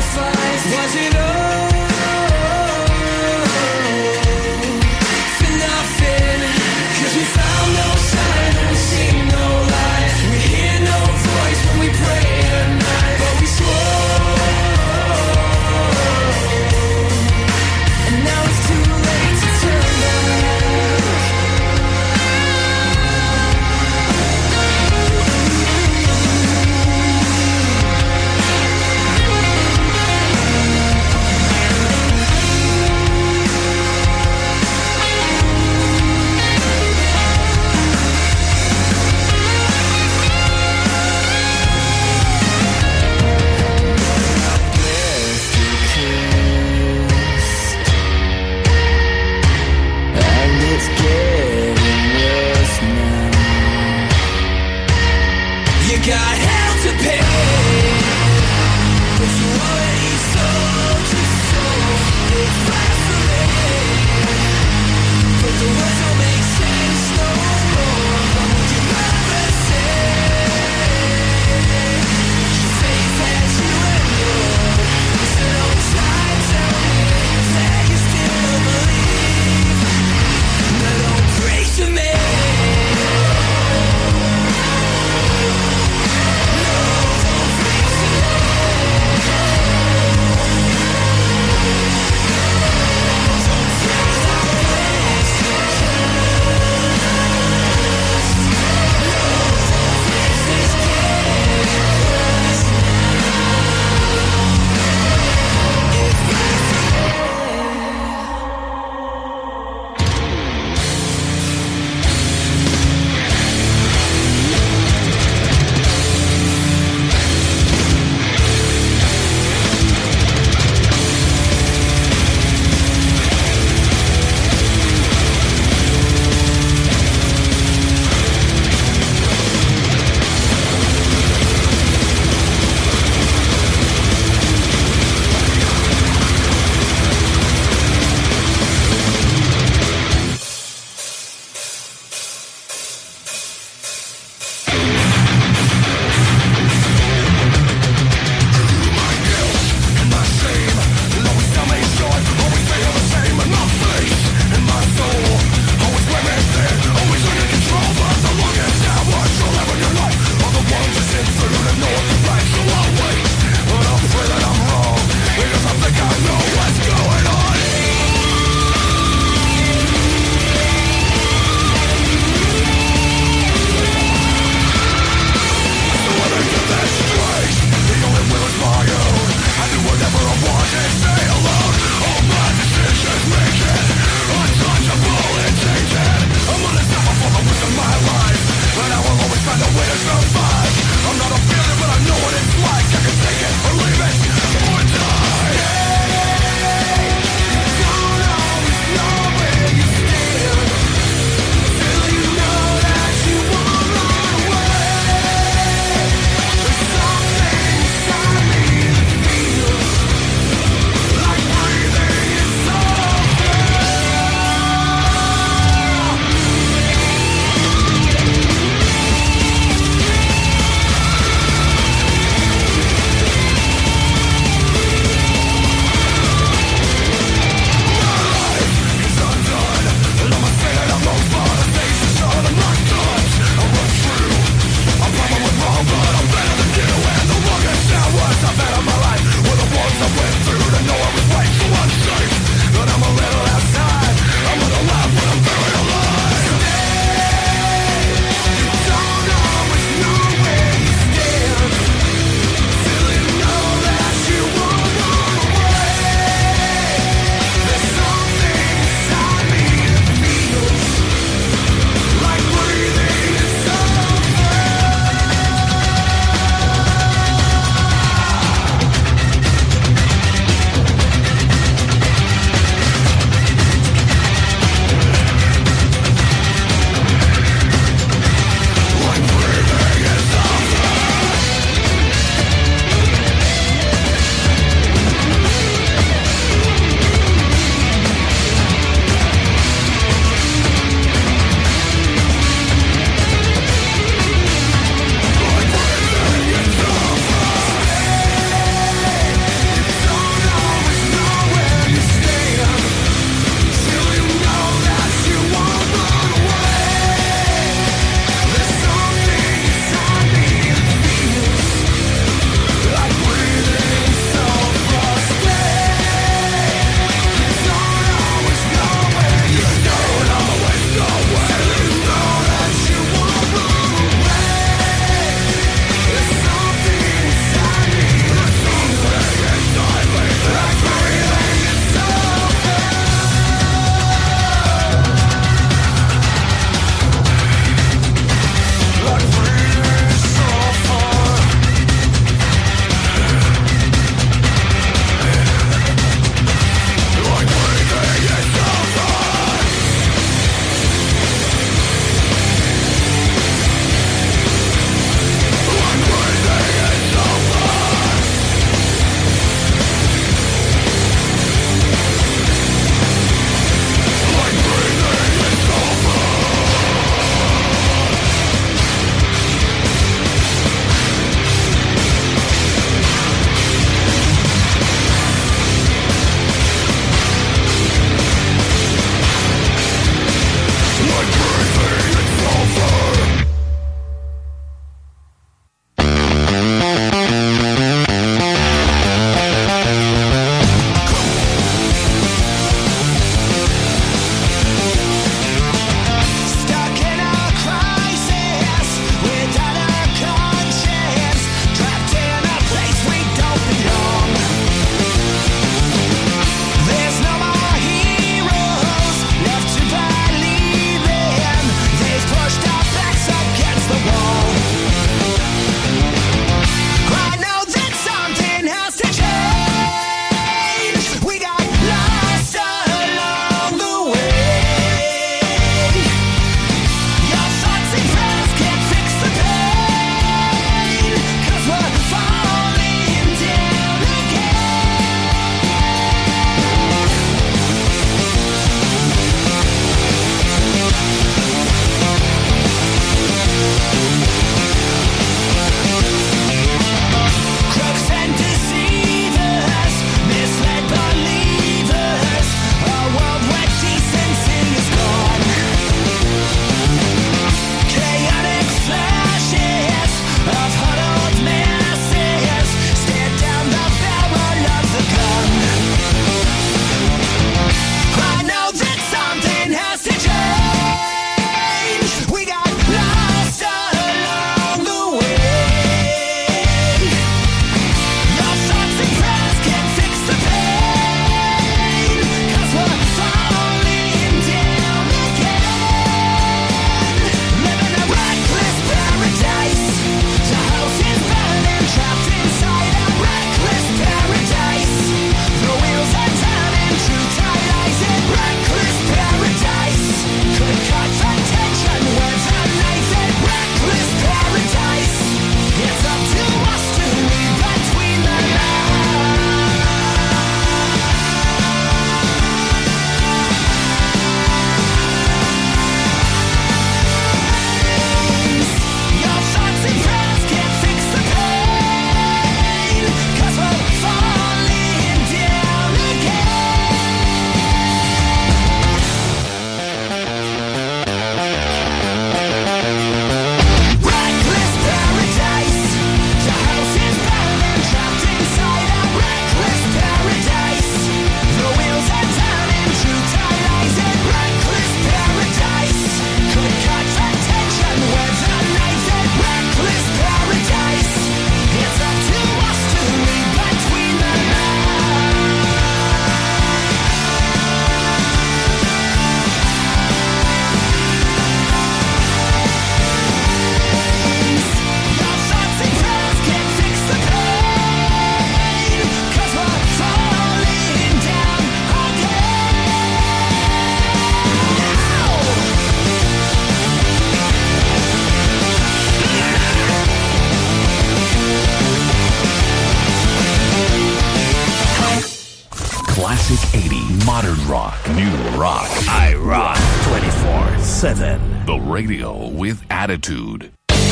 Classic 80, modern rock, new rock. I rock 24/7. The radio with attitude.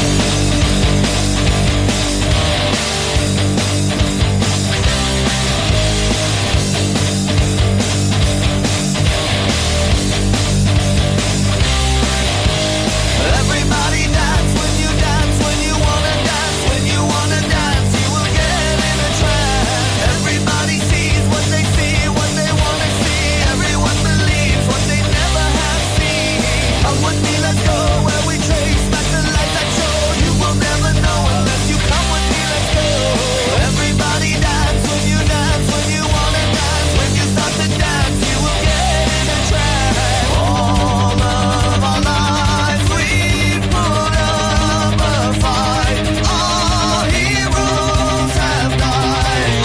Everybody dance when you dance, when you wanna dance, when you wanna dance, you will get in a trance. Everybody sees what they see, what they wanna see. Everyone believes what they never have seen. Come with me, let's go where we trace back the light that show. You will never know unless you come with me, let's go. Everybody dance when you dance, when you wanna dance, when you start to dance, you will get in a trance. All of our lives we've put up a fight. Our heroes have died.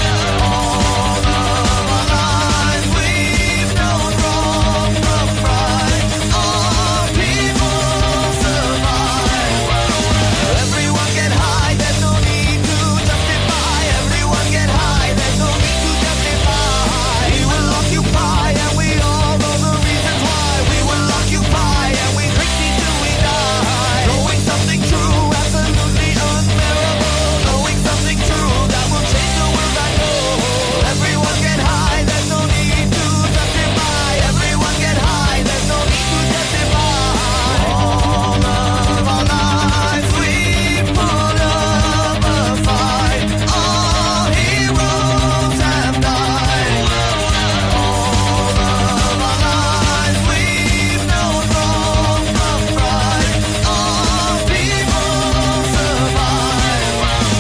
All of our lives we've known wrong from right. Our people survive. Everyone get high, there's no need to justify. Everyone get high, there's no need to justify. We will occupy and we all know the reasons why. We will occupy and we crazy till we die. Knowing something true, absolutely unbearable. Knowing something true that will change the world I know. Everyone get high, there's no need to justify. Everyone get high, there's no need to justify. All of our lives we've put up a fight. Our heroes have died. All of our lives we've known wrong from right. Our people survive.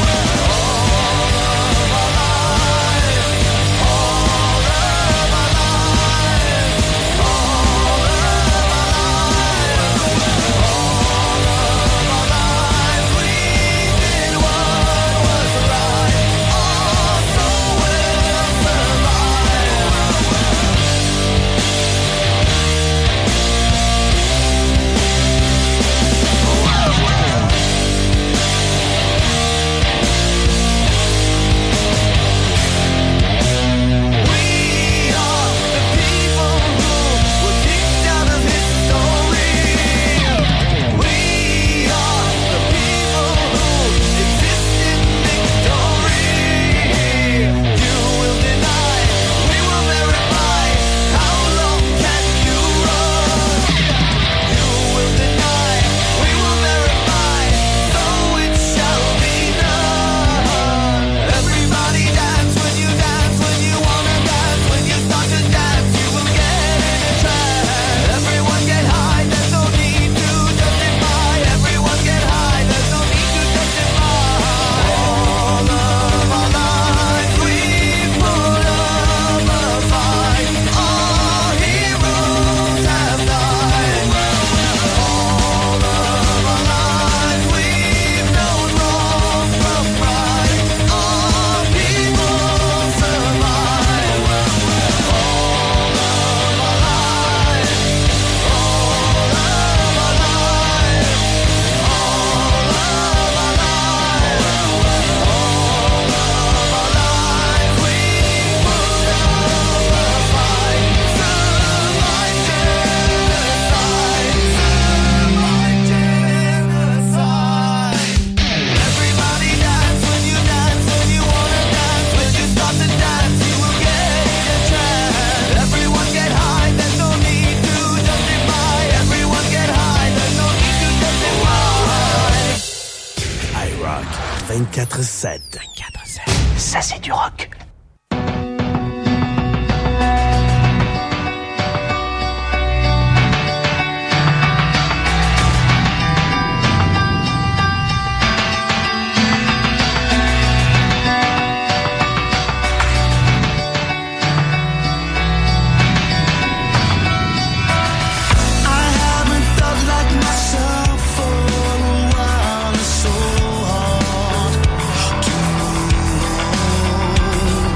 All of our lives, all of our lives, all of our lives, all of our lives we did what was right. Our soul will We are the people who were kicked out of history. We are the people who exist in victory. You will deny, we will verify. How long can you run? You will deny, we will verify. So it shall be done. Everybody dance when you dance, when you wanna dance, when you start to dance, you will get in a trance. Everyone get high, there's no need to justify. Everyone get high, there's no need to justify. All of our lives we've put up a fight. Our heroes have died. All of our lives we've known wrong from right. Our people survive. All of our lives, all of our lives, all of our lives, all of our lives we've put up a fight. Survive genocide, survive genocide. Everybody dance when you dance, when you wanna dance, when you start to dance, you will get in a trance. Everyone get high, there's no need to justify. Everyone get high, there's no need to justify. I rock 24/7. 24/7. Ça, c'est du rock. I haven't felt like myself for a while. It's so hard to move on.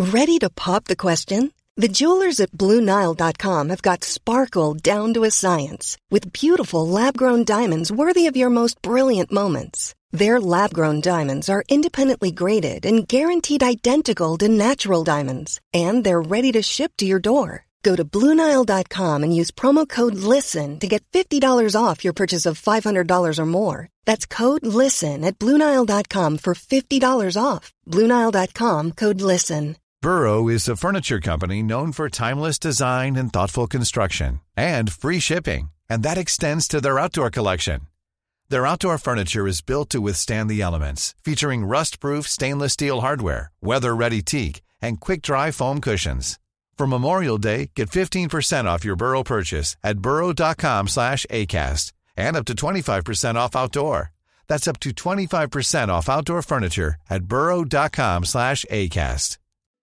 Ready to pop the question? The jewelers at BlueNile.com have got sparkle down to a science with beautiful lab-grown diamonds worthy of your most brilliant moments. Their lab-grown diamonds are independently graded and guaranteed identical to natural diamonds, and they're ready to ship to your door. Go to BlueNile.com and use promo code LISTEN to get $50 off your purchase of $500 or more. That's code LISTEN at BlueNile.com for $50 off. BlueNile.com, code LISTEN. Burrow is a furniture company known for timeless design and thoughtful construction, and free shipping, and that extends to their outdoor collection. Their outdoor furniture is built to withstand the elements, featuring rust-proof stainless steel hardware, weather-ready teak, and quick-dry foam cushions. For Memorial Day, get 15% off your Burrow purchase at burrow.com/ACAST and up to 25% off outdoor. That's up to 25% off outdoor furniture at burrow.com/ACAST.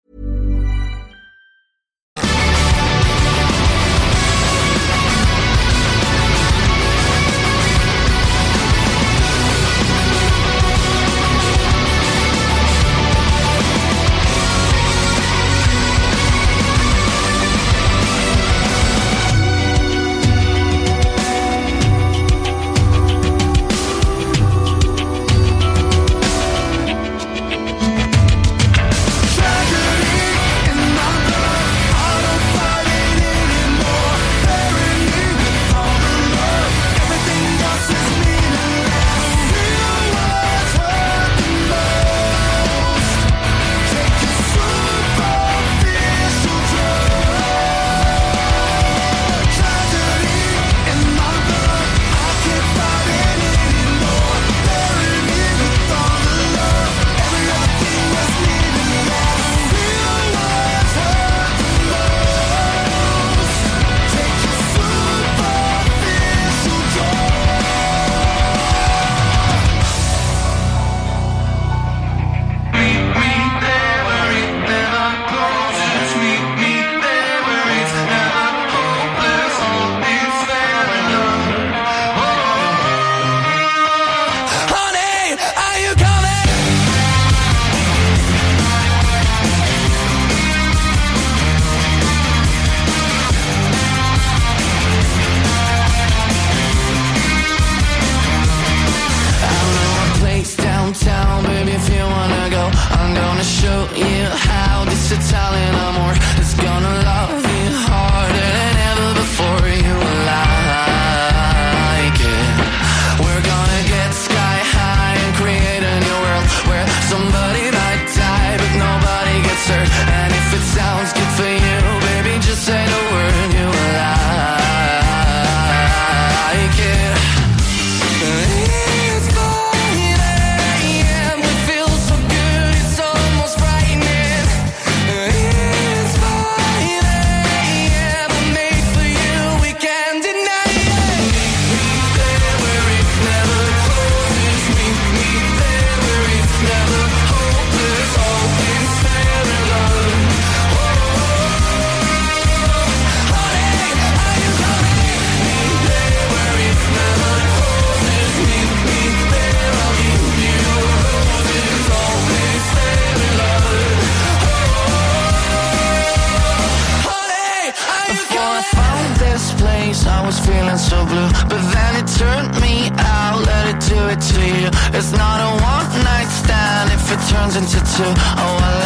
It's not a one-night stand if it turns into two. Oh, I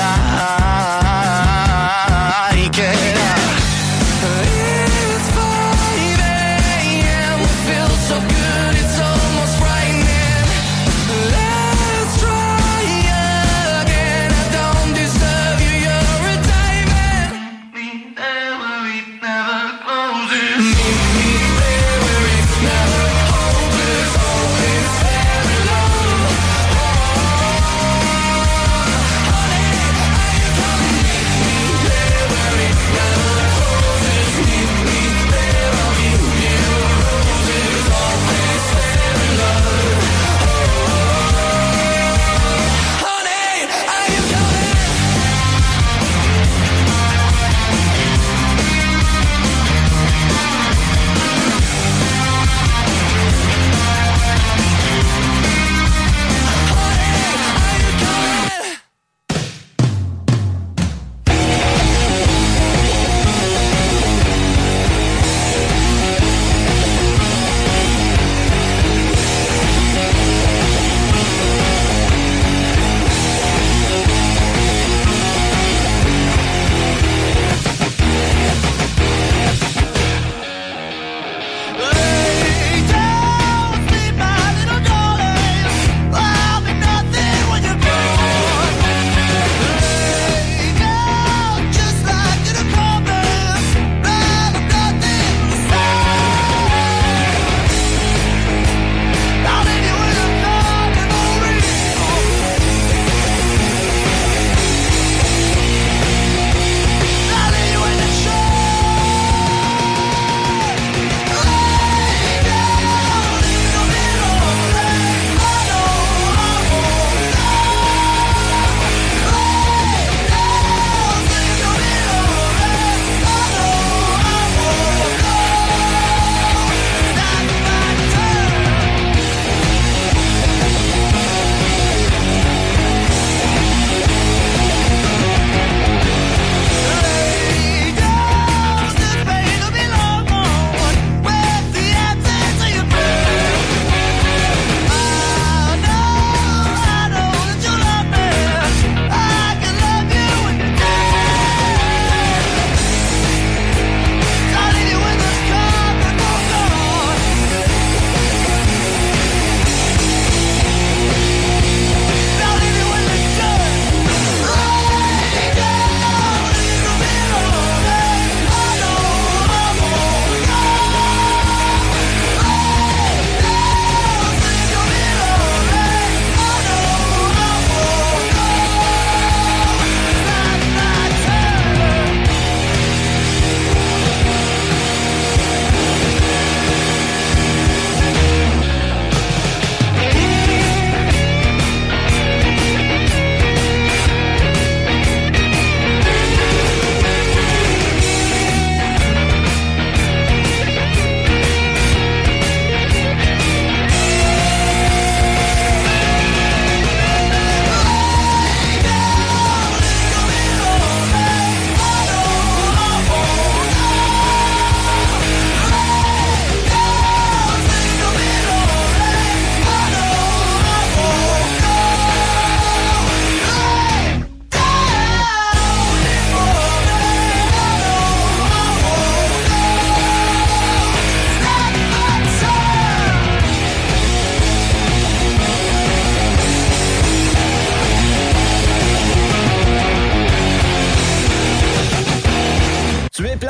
like it. It's 5 a.m. We feel so good, it's almost frightening. Let's try again. I don't deserve you, you're a diamond. Meet there where it never closes. Meet me there where it's never hopeless. Always fair and love. Honey,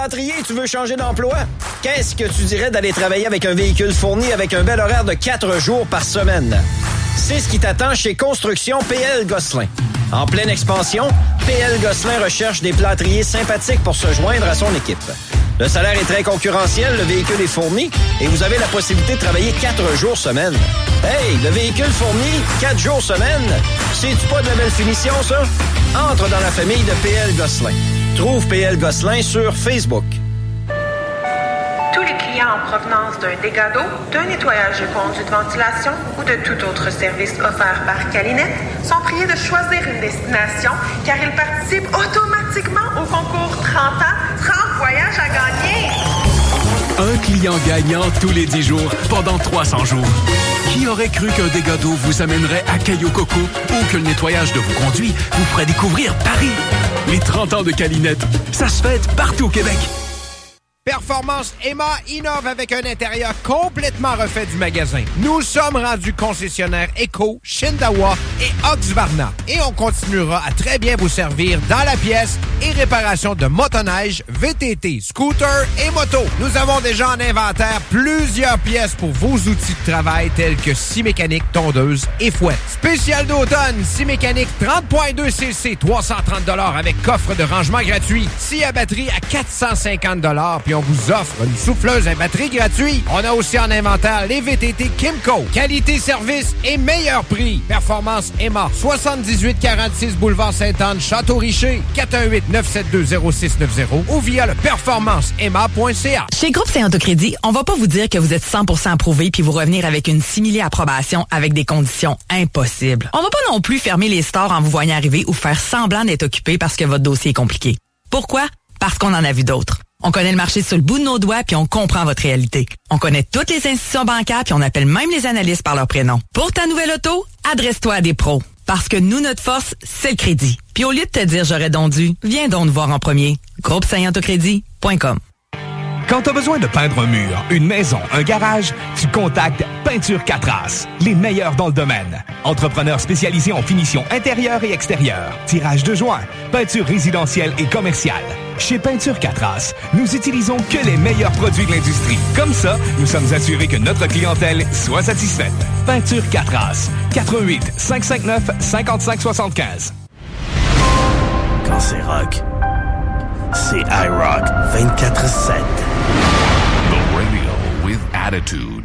plâtrier et tu veux changer d'emploi? Qu'est-ce que tu dirais d'aller travailler avec un véhicule fourni avec un bel horaire de 4 jours par semaine? C'est ce qui t'attend chez Construction PL Gosselin. En pleine expansion, PL Gosselin recherche des plâtriers sympathiques pour se joindre à son équipe. Le salaire est très concurrentiel, le véhicule est fourni et vous avez la possibilité de travailler 4 jours semaine. Hey, le véhicule fourni, 4 jours semaine, c'est-tu pas de la belle finition, ça? Entre dans la famille de PL Gosselin. Trouve PL Gosselin sur Facebook. Tous les clients en provenance d'un dégât d'eau, d'un nettoyage de conduits de ventilation ou de tout autre service offert par Calinette sont priés de choisir une destination car ils participent automatiquement au concours 30 ans, 30 voyages à gagner. Un client gagnant tous les 10 jours pendant 300 jours. Qui aurait cru qu'un dégât d'eau vous amènerait à Cayo Coco ou que le nettoyage de vos conduits vous ferait découvrir Paris? Les 30 ans de Calinette, ça se fête partout au Québec. Performance Emma innove avec un intérieur complètement refait du magasin. Nous sommes rendus concessionnaires Eco, Shindawa et Oxvarna. Et on continuera à très bien vous servir dans la pièce et réparation de motoneige, VTT, scooter et moto. Nous avons déjà en inventaire plusieurs pièces pour vos outils de travail tels que scie mécanique, tondeuse et fouette. Spécial d'automne, scie mécanique 30.2 cc, 330 $ avec coffre de rangement gratuit. Scie à batterie à 450 $ puis on vous offre une souffleuse à batterie gratuite. On a aussi en inventaire les VTT Kimco. Qualité, service et meilleur prix. Performance Emma. 7846 boulevard Sainte-Anne, Château-Richer. 418-972-0690 ou via le performanceemma.ca. Chez Groupe Saint-Autocrédit, on va pas vous dire que vous êtes 100% approuvé puis vous revenir avec une simili-approbation avec des conditions impossibles. On va pas non plus fermer les stores en vous voyant arriver ou faire semblant d'être occupé parce que votre dossier est compliqué. Pourquoi? Parce qu'on en a vu d'autres. On connaît le marché sur le bout de nos doigts puis on comprend votre réalité. On connaît toutes les institutions bancaires puis on appelle même les analystes par leur prénom. Pour ta nouvelle auto, adresse-toi à des pros. Parce que nous, notre force, c'est le crédit. Puis au lieu de te dire j'aurais donc dû, viens donc nous voir en premier. GroupeSaintAutocrédit.com. Quand tu as besoin de peindre un mur, une maison, un garage, tu contactes Peinture 4As, les meilleurs dans le domaine. Entrepreneurs spécialisés en finition intérieure et extérieure, tirage de joints, peinture résidentielle et commerciale. Chez Peinture 4As, nous utilisons que les meilleurs produits de l'industrie. Comme ça, nous sommes assurés que notre clientèle soit satisfaite. Peinture 4As, 88 559 5575. Quand c'est rock, c'est iRock 24/7. The radio with attitude.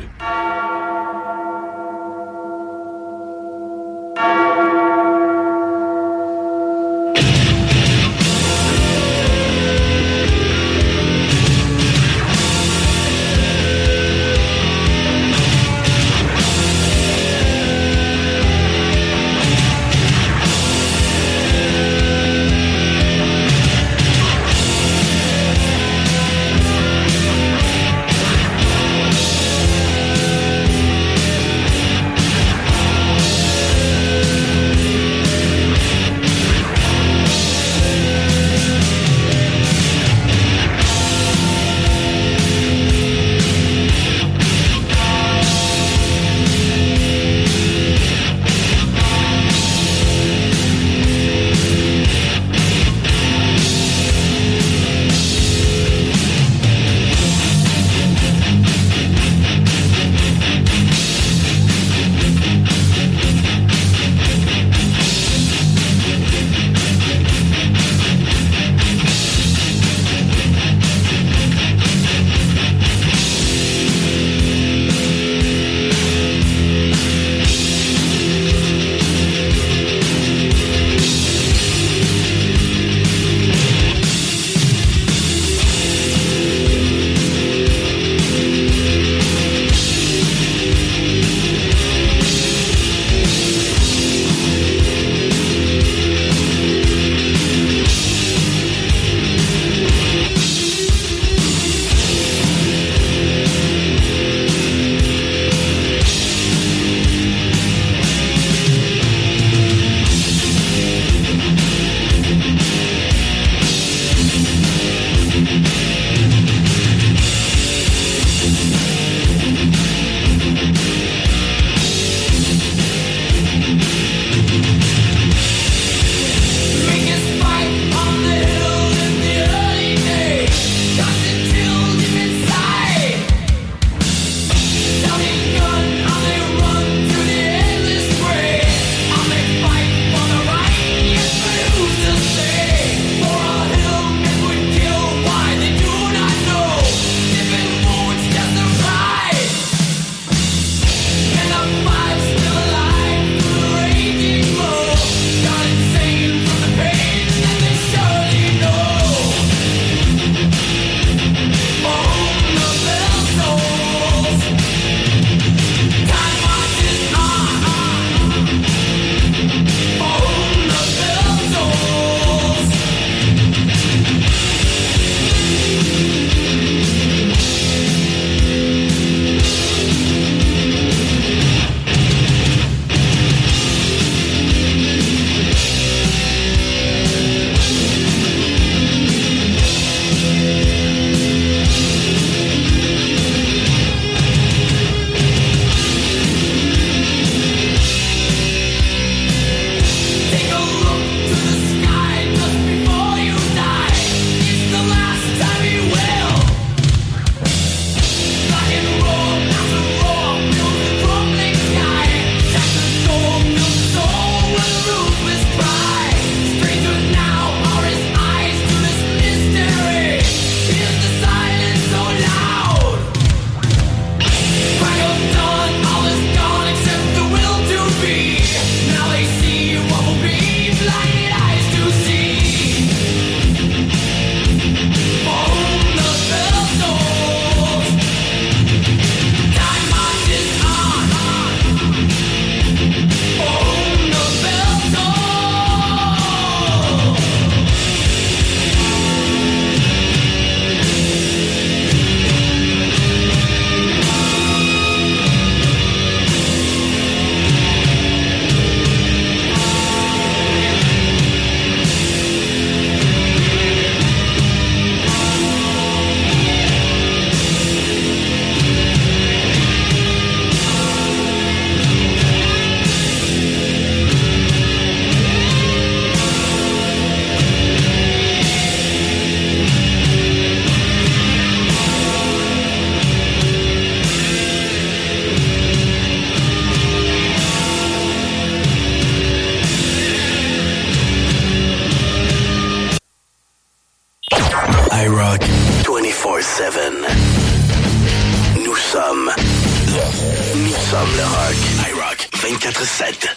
iRock 24/7. Nous sommes le rock. iRock 24/7.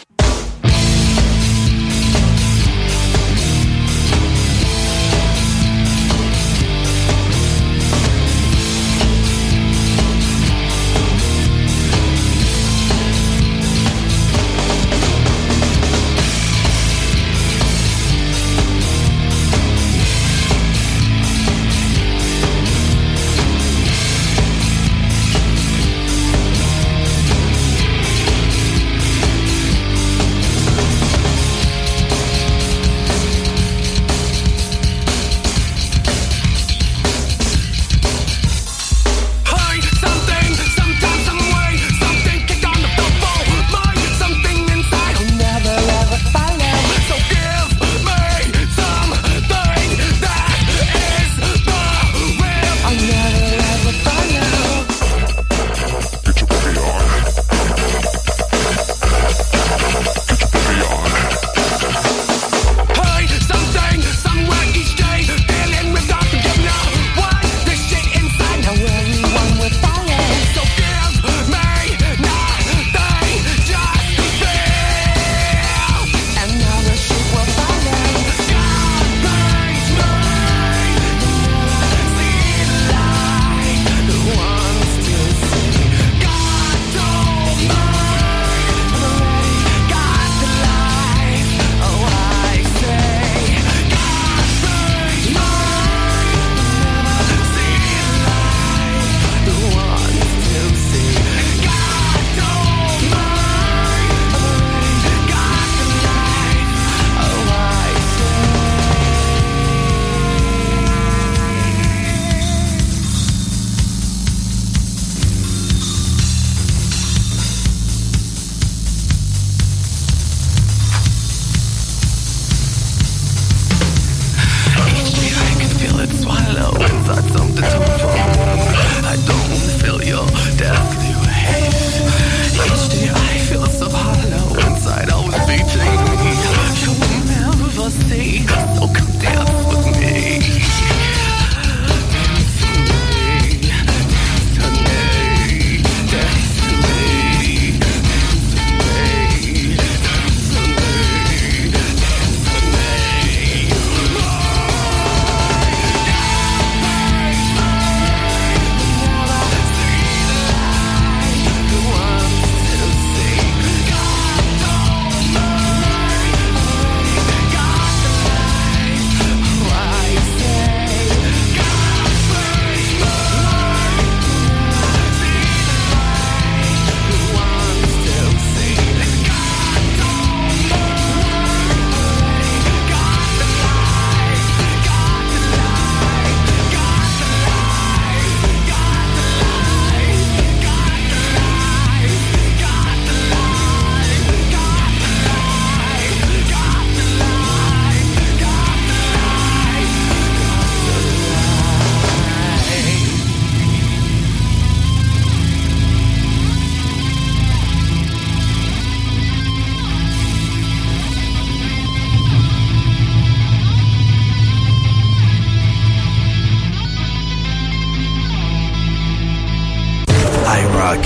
iRock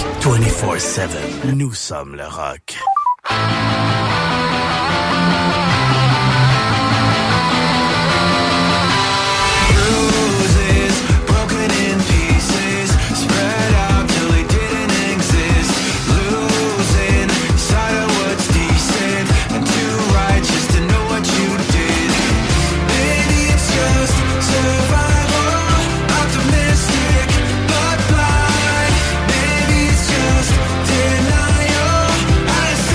24/7. Nous sommes le rock. Denial, I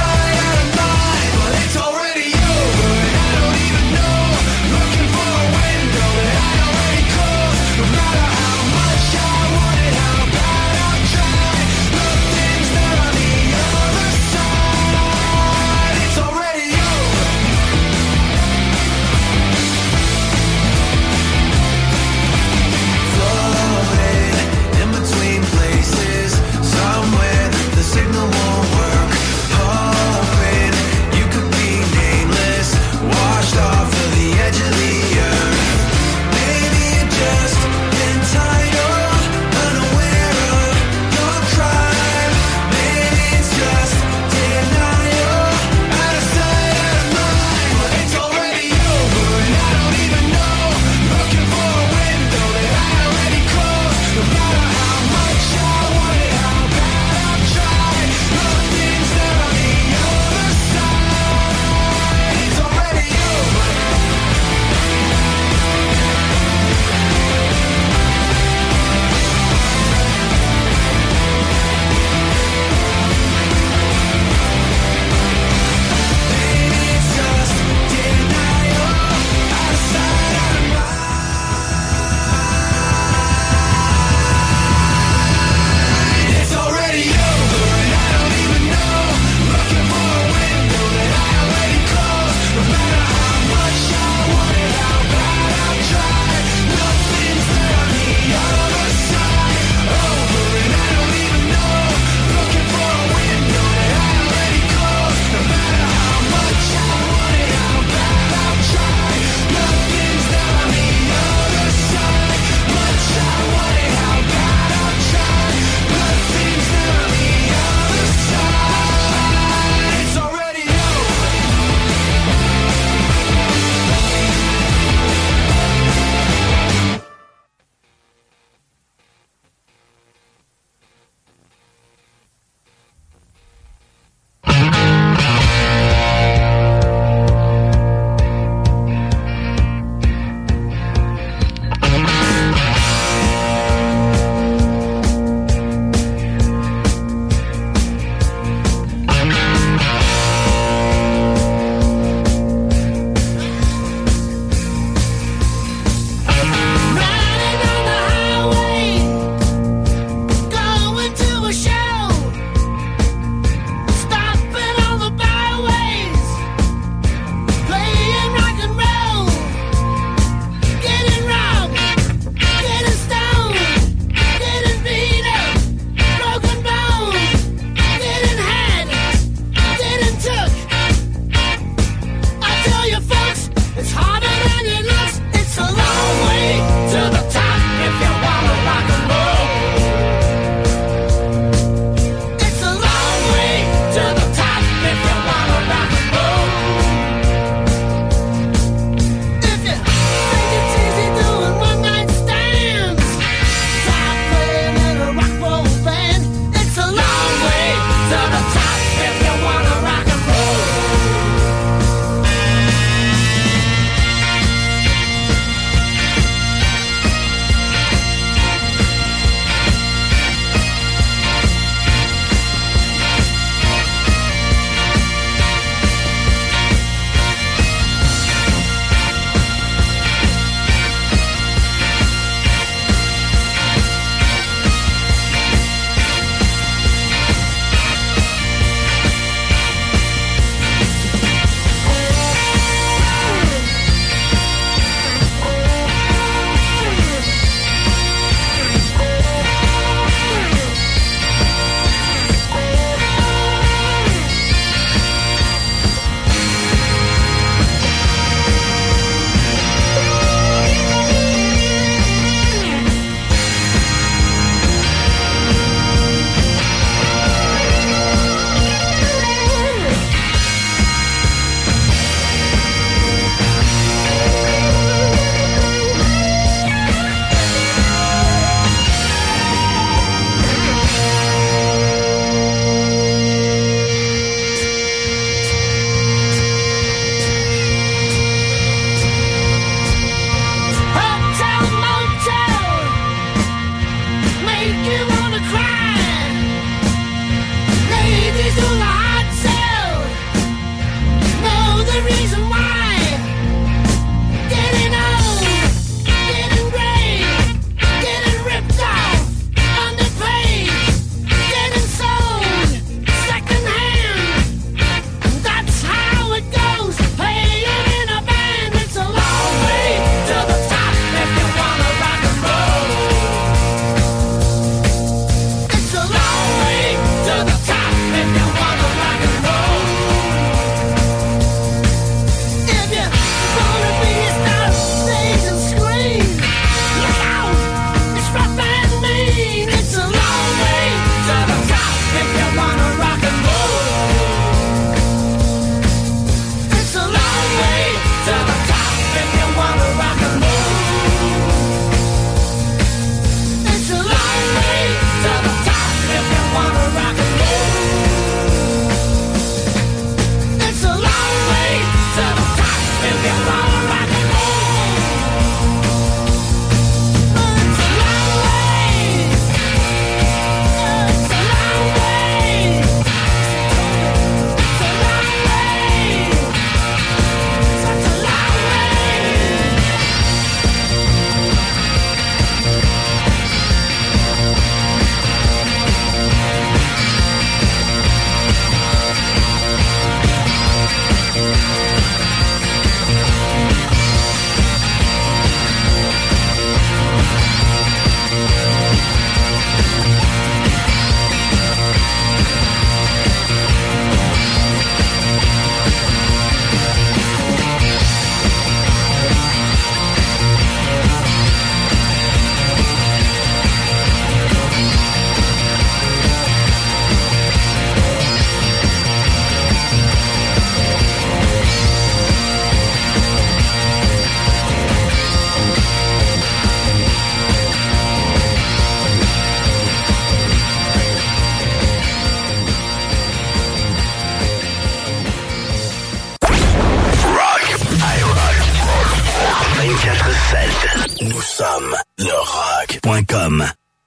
Nous sommes le rock.com.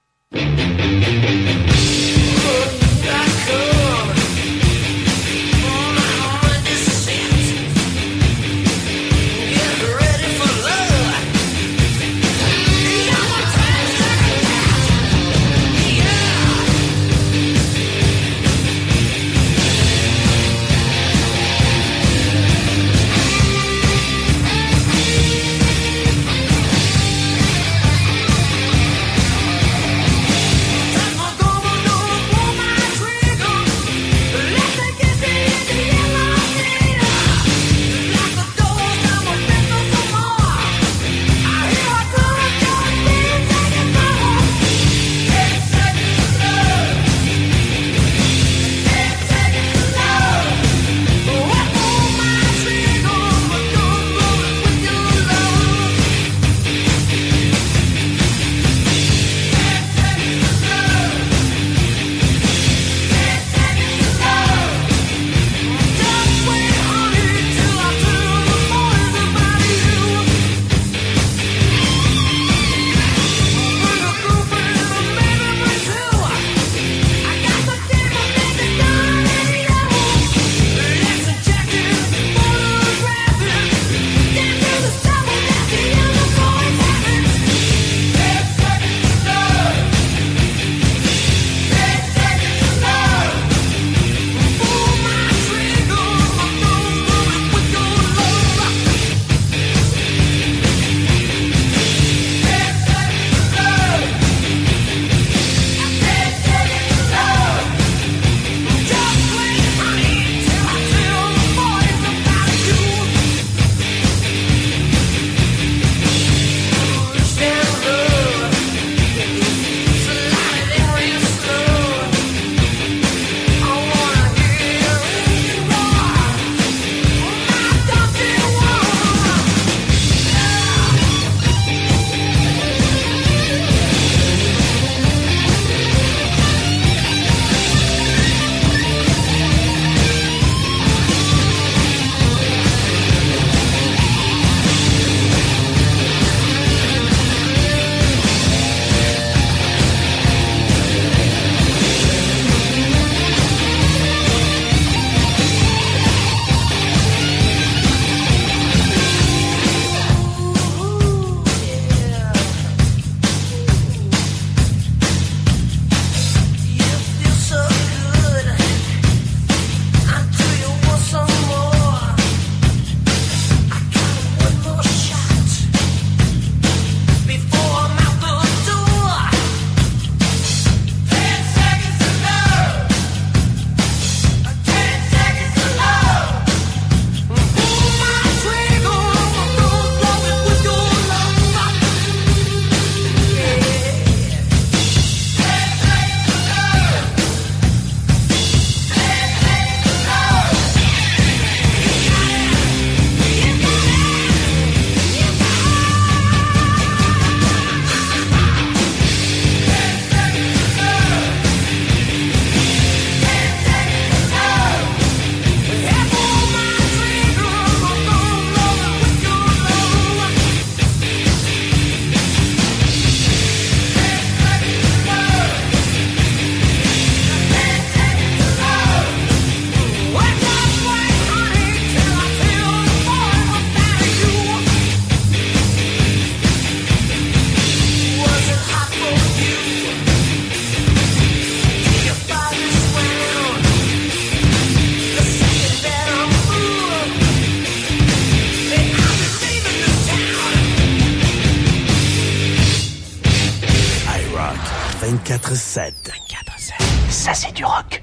Ça, c'est du rock.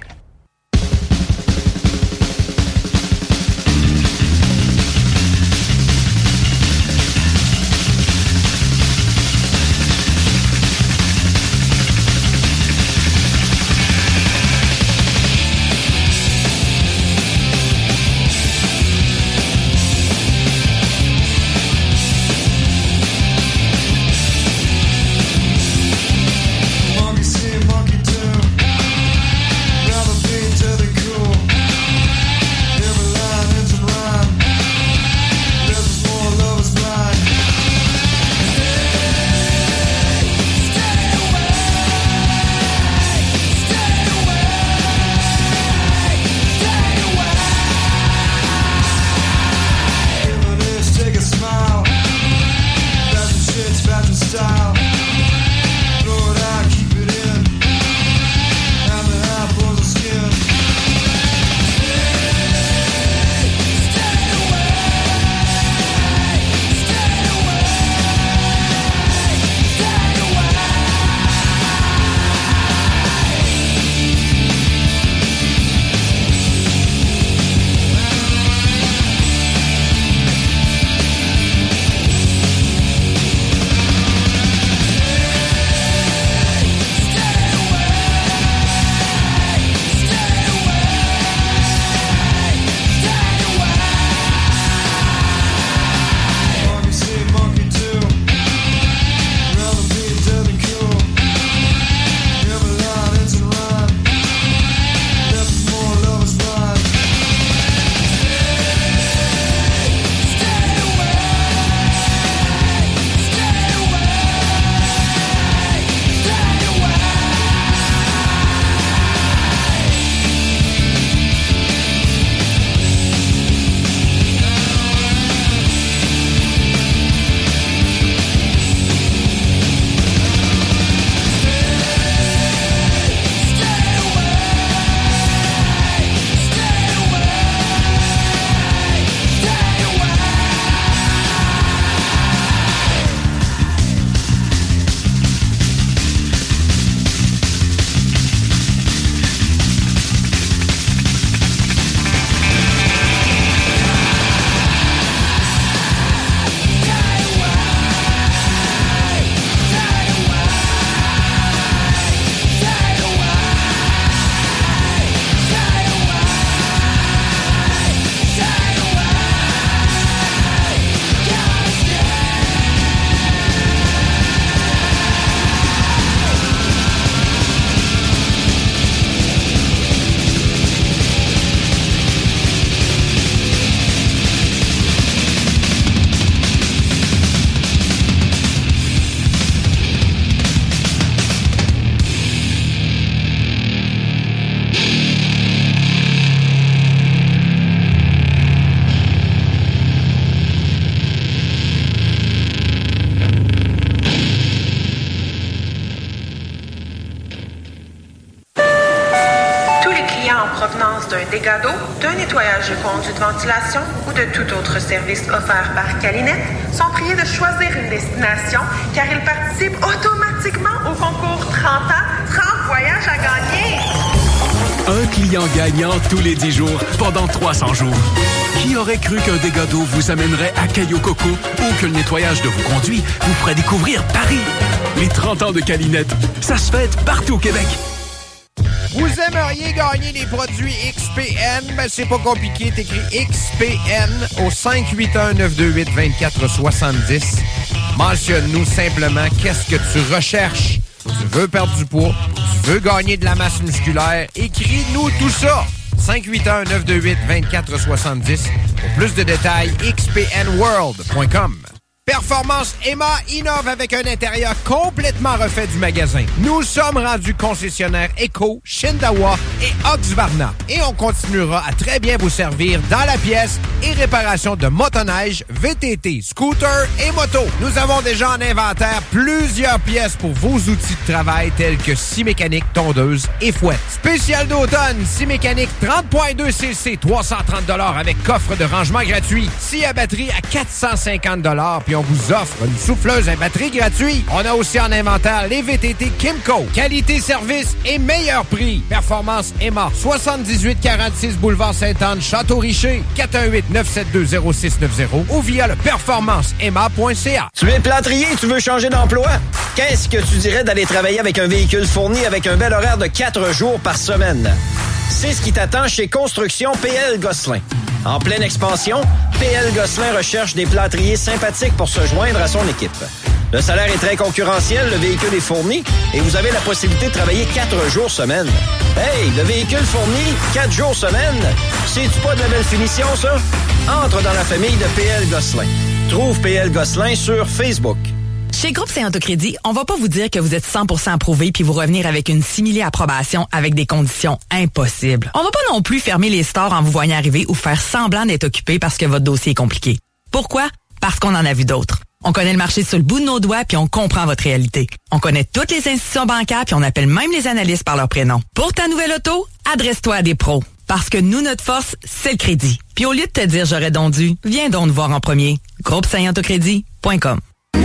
Monkey see, monkey do. provenance d'un dégât d'eau, d'un nettoyage de conduits de ventilation ou de tout autre service offert par Calinette sont priés de choisir une destination car ils participent automatiquement au concours 30 ans, 30 voyages à gagner. Un client gagnant tous les 10 jours pendant 300 jours. Qui aurait cru qu'un dégât d'eau vous amènerait à Cayo Coco ou que le nettoyage de vos conduits vous ferait découvrir Paris? Les 30 ans de Calinette, ça se fête partout au Québec. Vous aimeriez gagner des produits XPN? Ben, c'est pas compliqué. T'écris XPN au 581-928-2470. Mentionne-nous simplement qu'est-ce que tu recherches. Tu veux perdre du poids? Tu veux gagner de la masse musculaire? Écris-nous tout ça. 581-928-2470. Pour plus de détails, xpnworld.com. Performance Emma innove avec un intérieur complètement refait du magasin. Nous sommes rendus concessionnaires Eco, Shindawa et Oxvarna. Et on continuera à très bien vous servir dans la pièce et réparation de motoneige, VTT, scooter et moto. Nous avons déjà en inventaire plusieurs pièces pour vos outils de travail tels que scie mécanique, tondeuse et fouette. Spécial d'automne, scie mécanique 30.2 cc, 330 $ avec coffre de rangement gratuit. Scie à batterie à 450 $, puis on vous offre une souffleuse à batterie gratuite. On a aussi en inventaire les VTT Kimco. Qualité, service et meilleur prix. Performance Emma. 7846 boulevard Sainte-Anne, Château-Richer. 418-972-0690 ou via le performanceemma.ca. Tu es plâtrier et tu veux changer d'emploi? Qu'est-ce que tu dirais d'aller travailler avec un véhicule fourni avec un bel horaire de 4 jours par semaine? C'est ce qui t'attend chez Construction PL Gosselin. En pleine expansion, PL Gosselin recherche des plâtriers sympathiques pour se joindre à son équipe. Le salaire est très concurrentiel, le véhicule est fourni et vous avez la possibilité de travailler 4 jours semaine. Hey, le véhicule fourni, 4 jours semaine, c'est-tu pas de la belle finition, ça? Entre dans la famille de PL Gosselin. Trouve PL Gosselin sur Facebook. Chez Groupe Saint-Autocrédit, on va pas vous dire que vous êtes 100% approuvé puis vous revenir avec une simili-approbation avec des conditions impossibles. On va pas non plus fermer les stores en vous voyant arriver ou faire semblant d'être occupé parce que votre dossier est compliqué. Pourquoi? Parce qu'on en a vu d'autres. On connaît le marché sur le bout de nos doigts puis on comprend votre réalité. On connaît toutes les institutions bancaires puis on appelle même les analystes par leur prénom. Pour ta nouvelle auto, adresse-toi à des pros. Parce que nous, notre force, c'est le crédit. Puis au lieu de te dire j'aurais donc dû, viens donc nous voir en premier. GroupeSaintAutocrédit.com.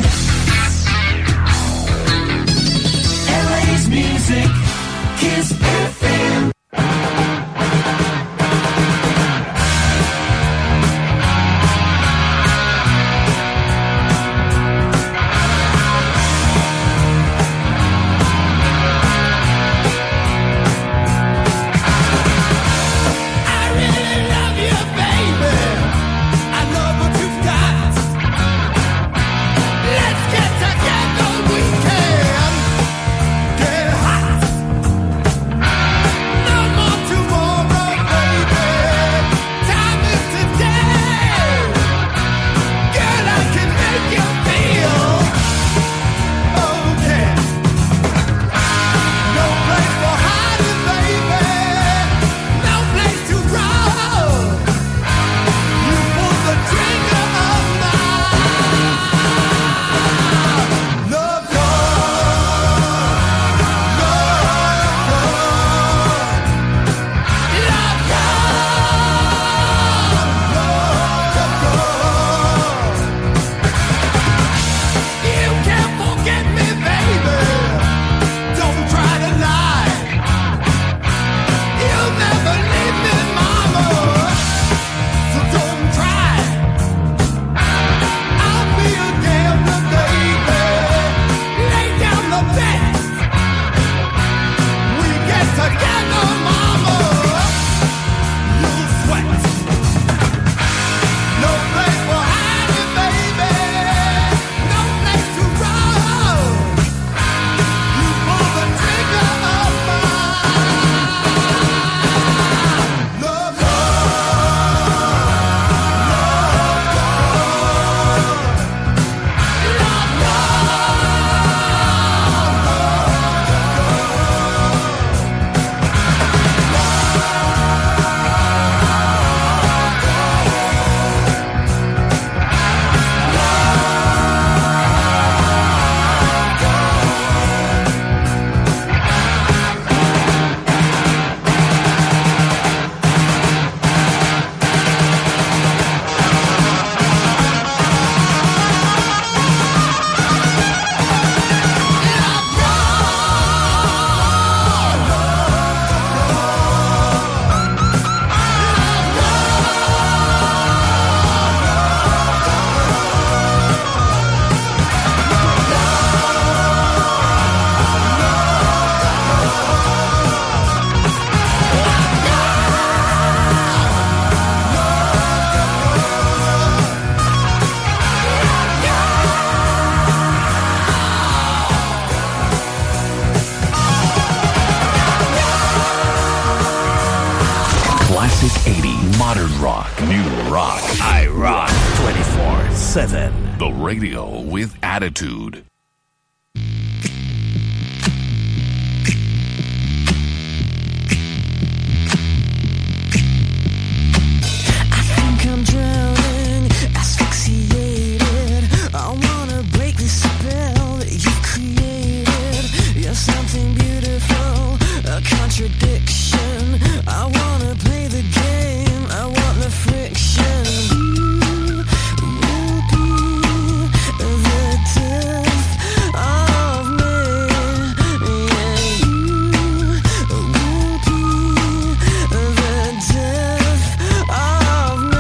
LA's music, Kiss FM. Together we can get hot. 94.7. The radio with attitude. I'm drowning, asphyxiated. I wanna break the spell that you've created. You're something beautiful, a contradiction. I wanna play the game, I want the friction. You will be the death of me. Yeah, you will be the death of me.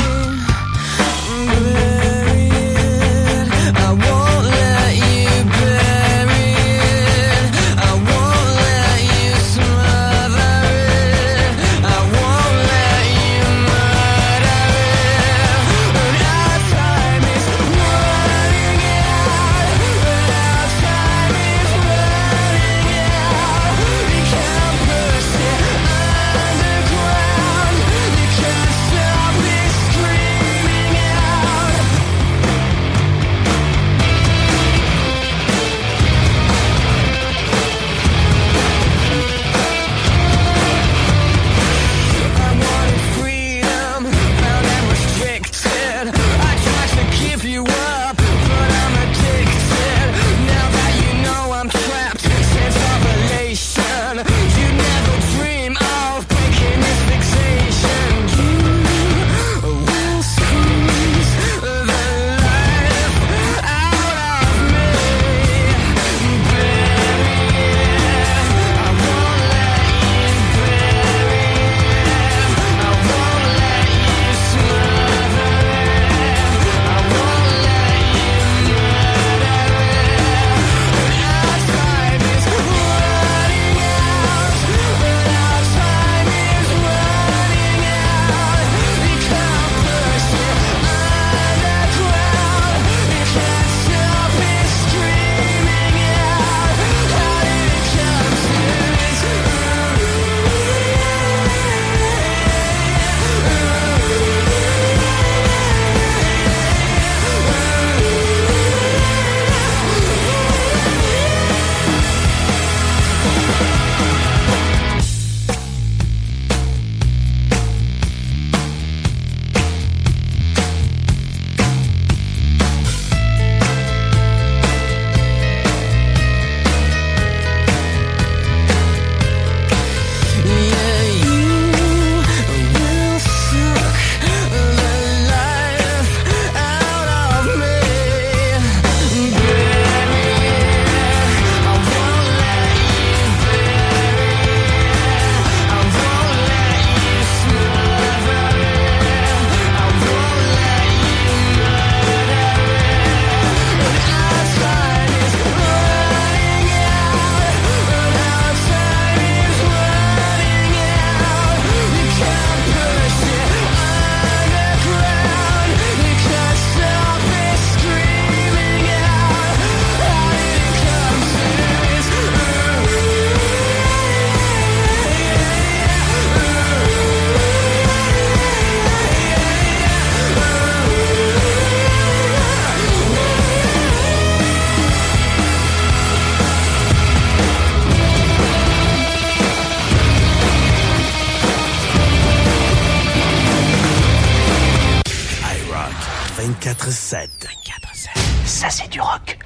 Ça, c'est du rock.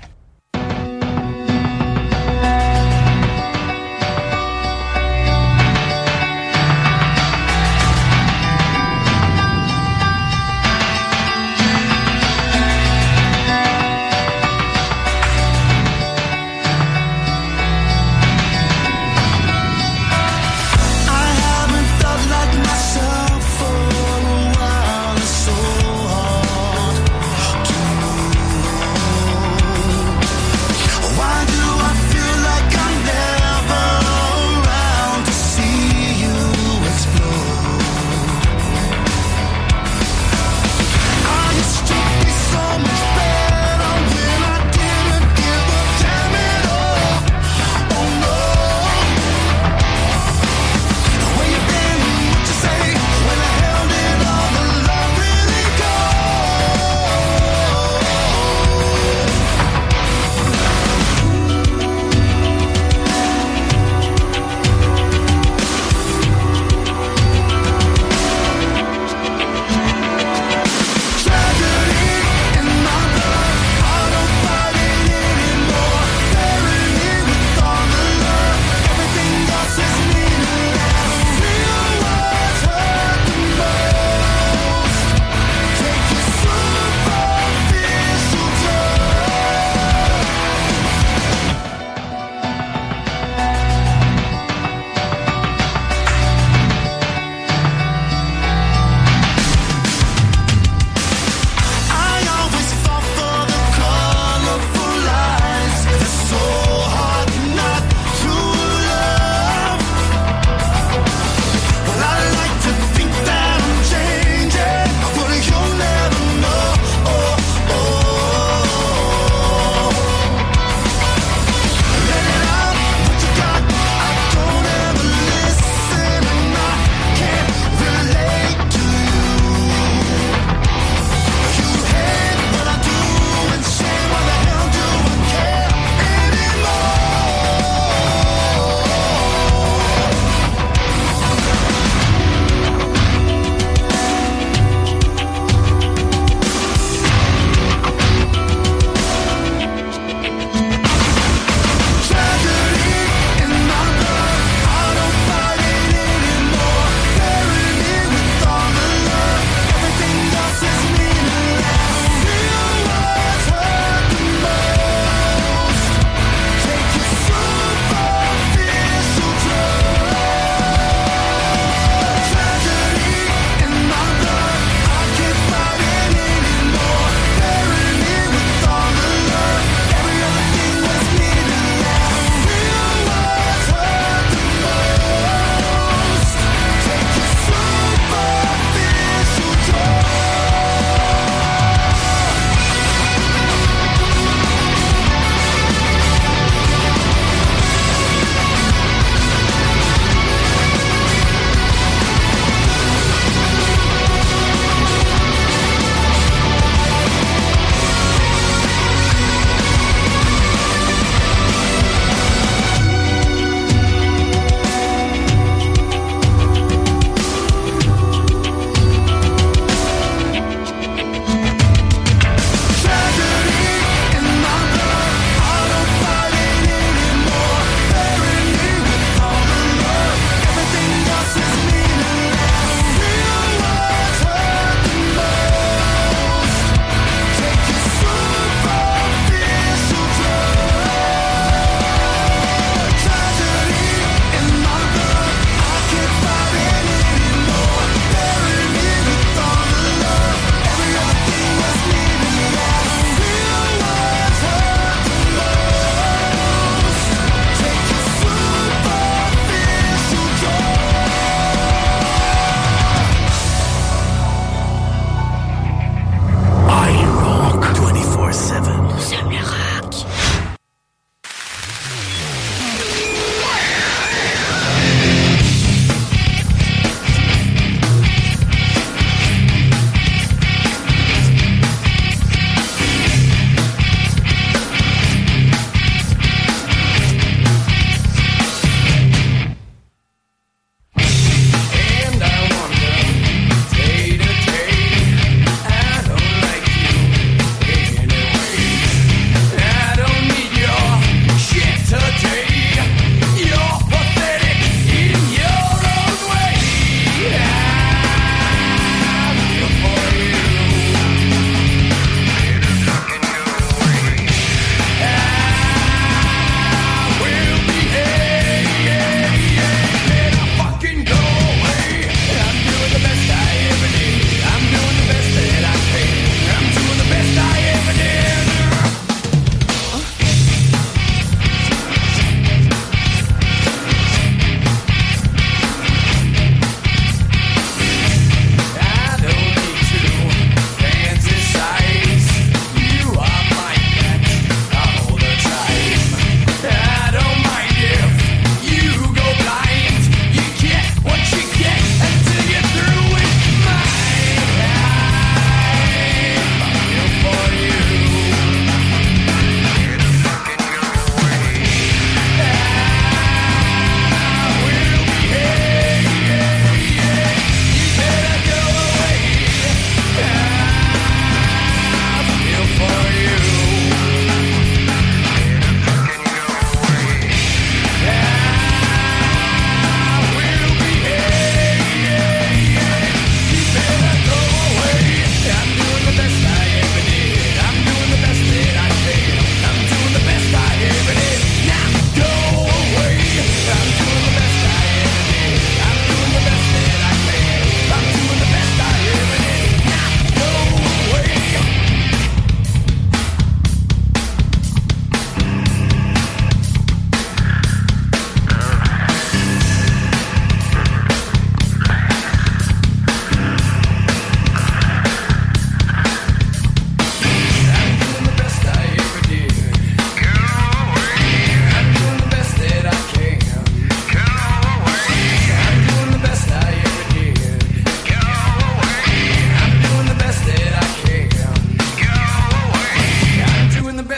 So hard to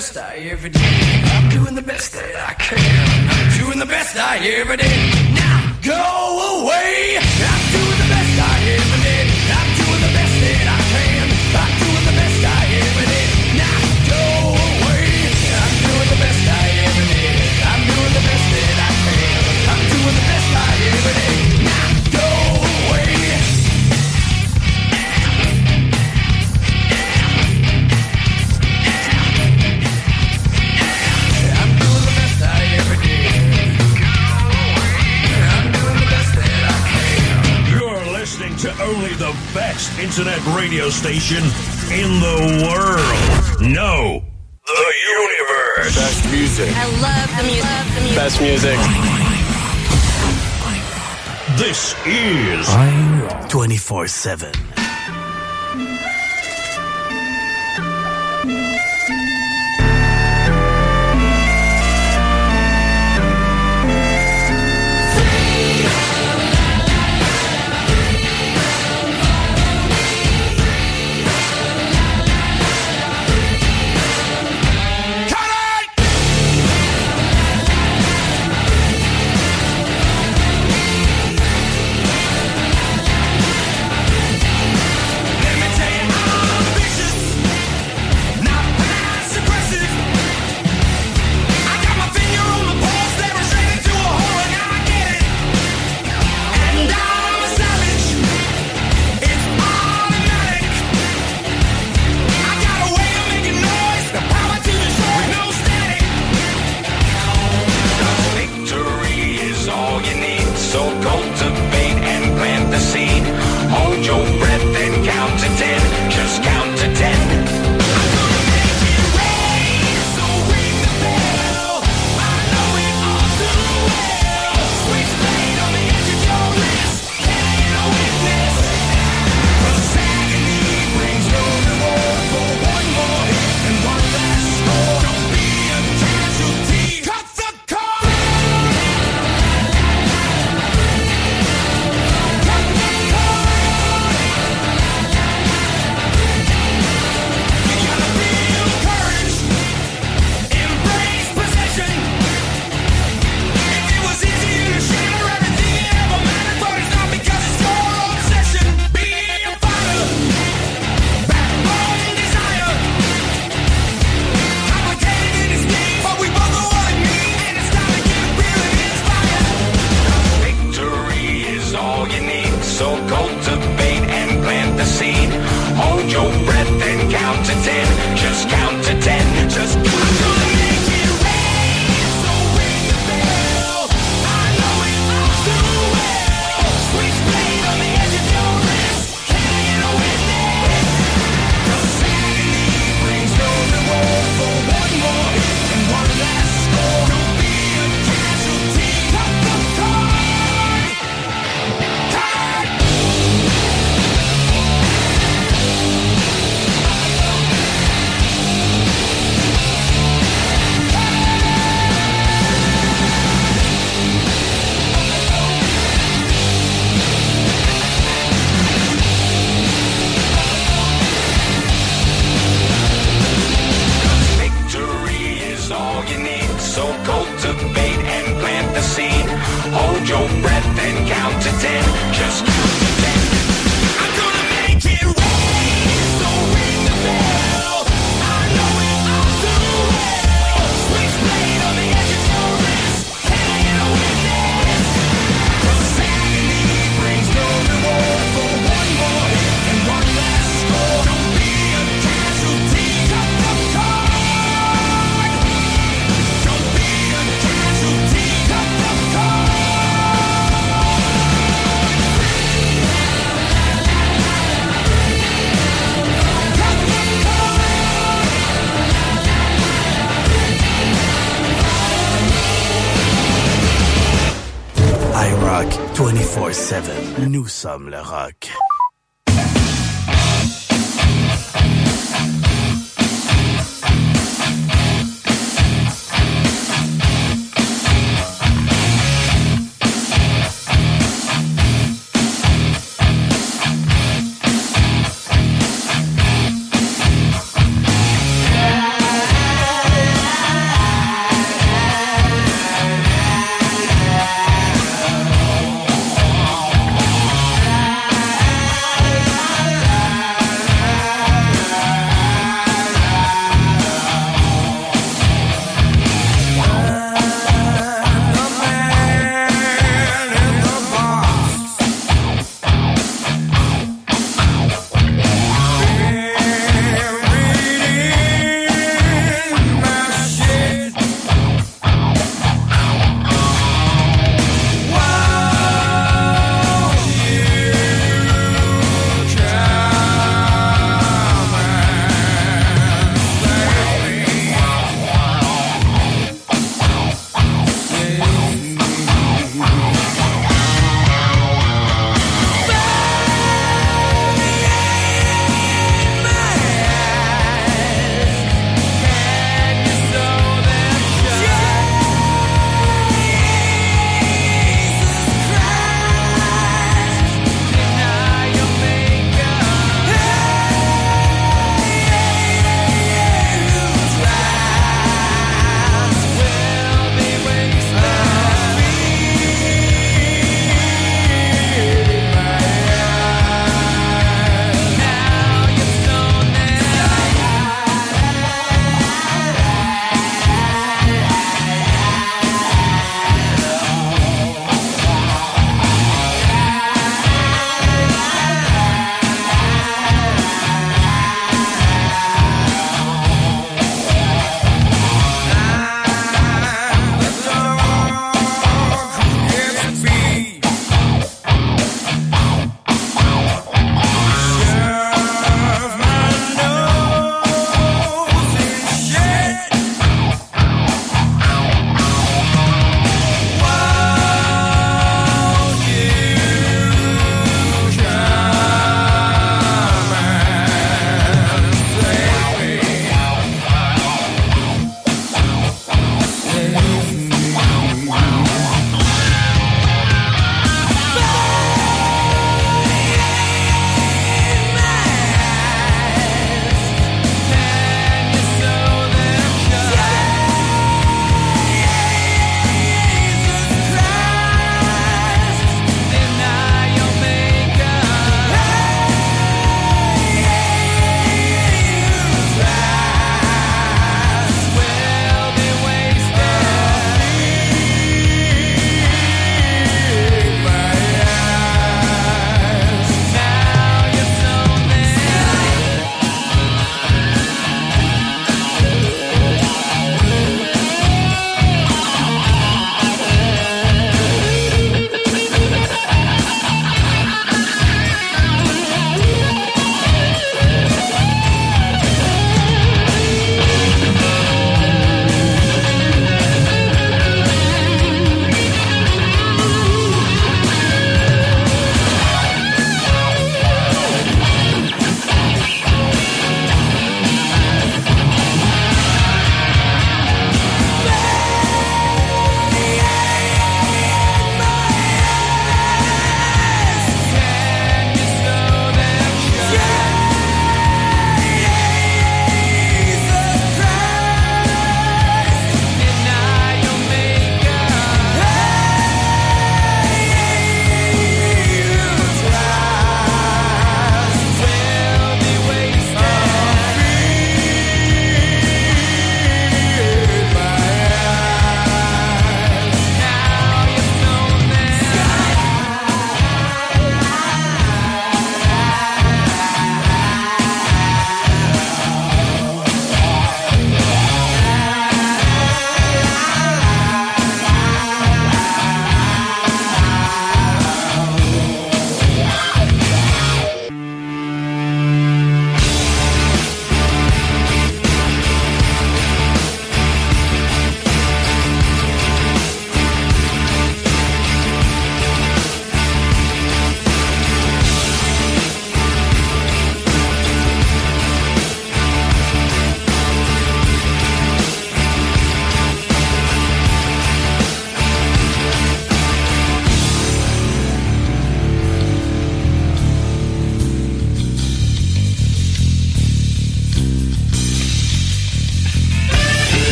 best I ever did. I'm doing the best that I can. I'm doing the best I ever did. Now go away. I'm doing the best I ever did. I'm doing the best that I can. I'm doing the best I ever did. Now go away. I'm doing the best I ever did. I'm doing the best that I can. I'm doing the best I ever did. Now go away. Listening to only the best internet radio station in the world. No, the universe. Best music. I love the music. Best music. This is 24/7. iRock 24/7. Nous sommes le rock.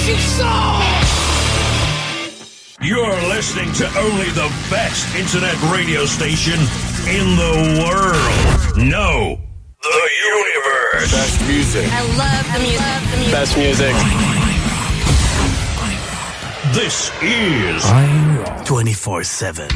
jigsaw. You're listening to only the best internet radio station in the world. No, the universe. Best music. I love the music. Best music. This is 24/7.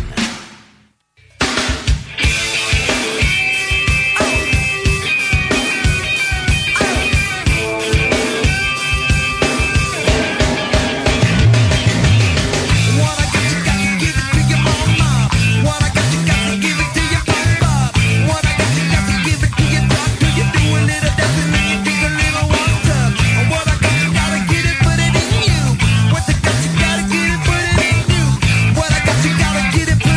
Get it,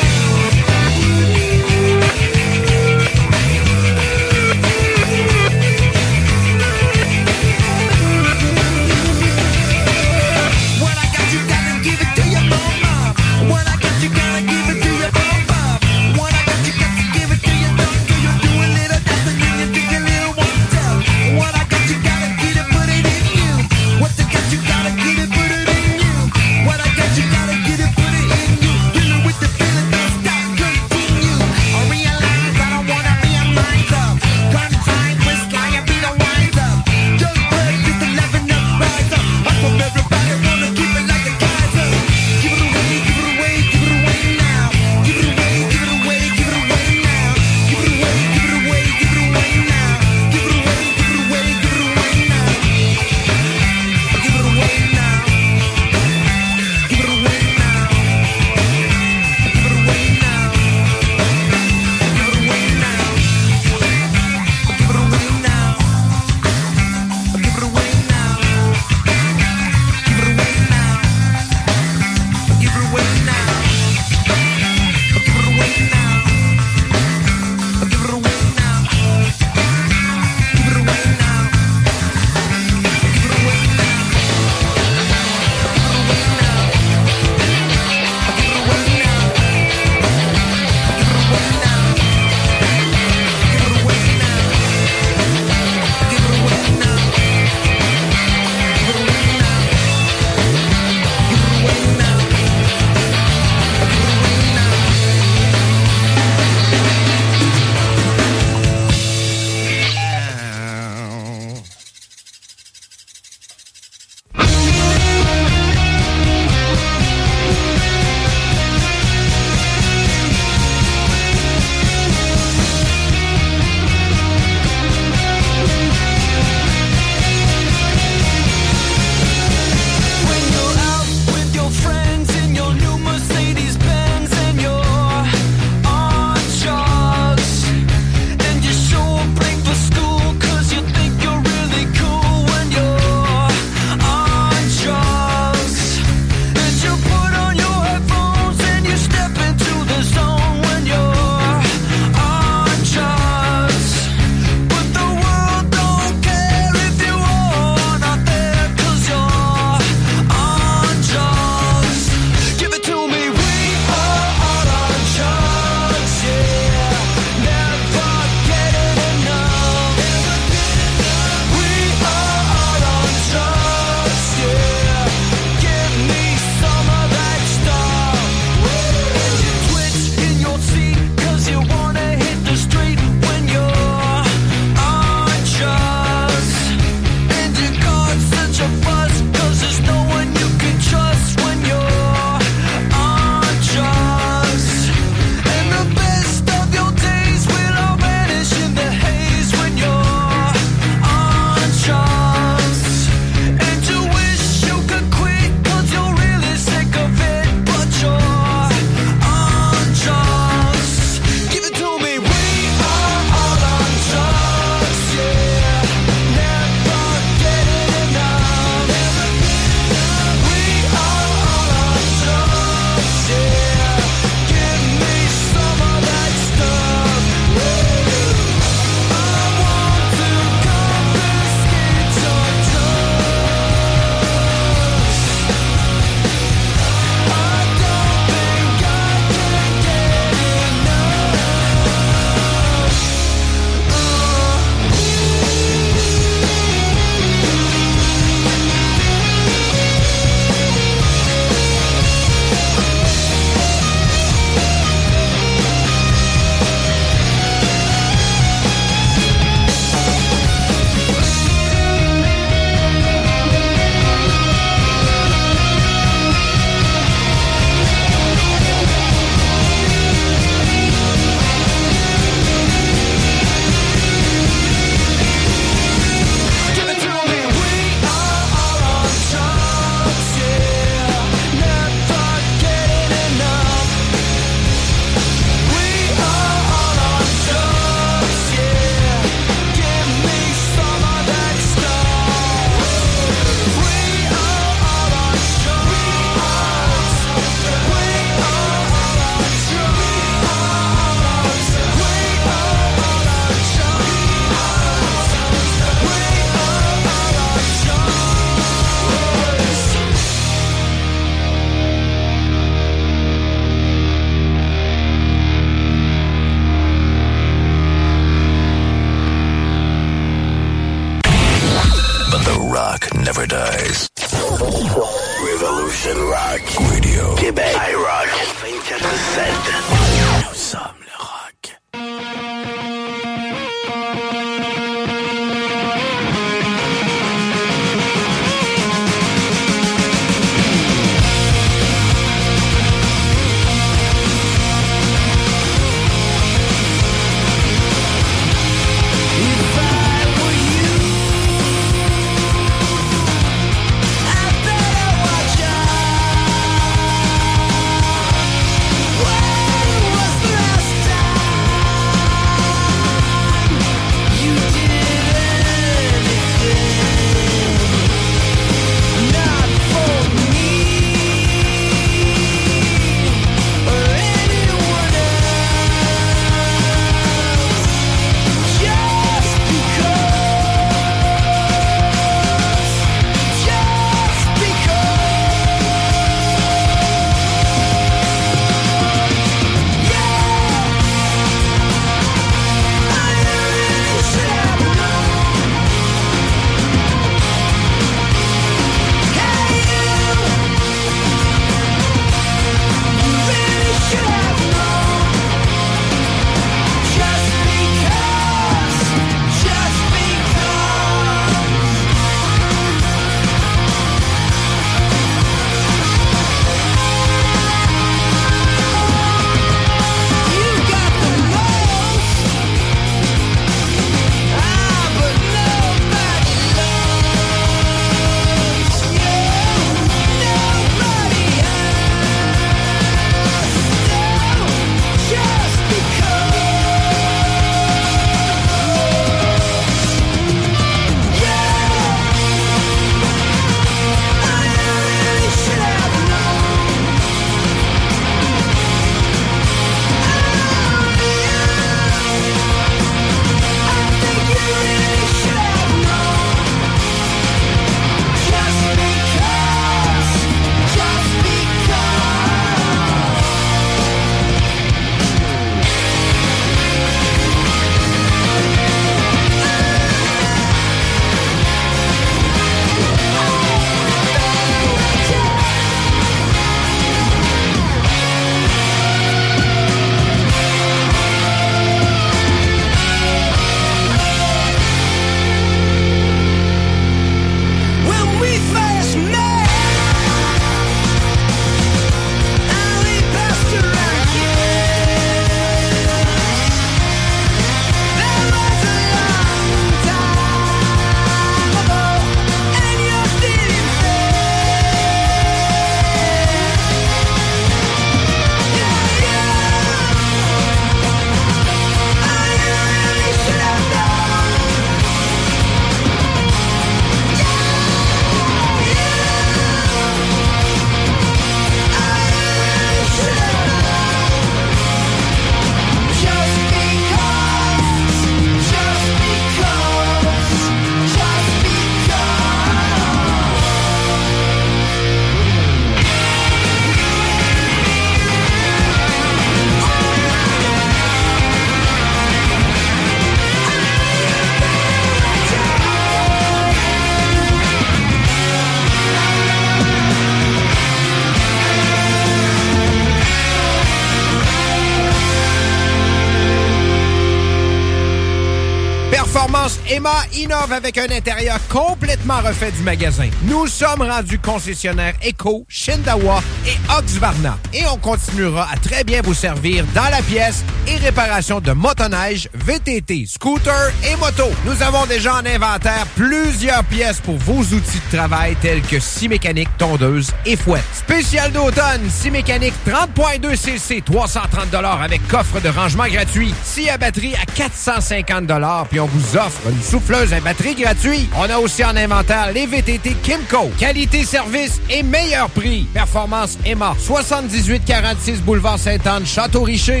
Performance Emma innove avec un intérieur complètement refait du magasin. Nous sommes rendus concessionnaires Eco, Shindawa et Oxvarna. Et on continuera à très bien vous servir dans la pièce et réparation de motoneige, VTT, scooter et moto. Nous avons déjà en inventaire plusieurs pièces pour vos outils de travail tels que scie mécanique, tondeuse et fouette. Spécial d'automne, scie mécanique 30.2 cc, 330 $ avec coffre de rangement gratuit. Scie à batterie à 450 $, puis on vous offre une souffleuse à batterie gratuite. On a aussi en inventaire les VTT Kimco. Qualité, service et meilleur prix. Performance Emma, 7846 boulevard Sainte-Anne, Château-Richer,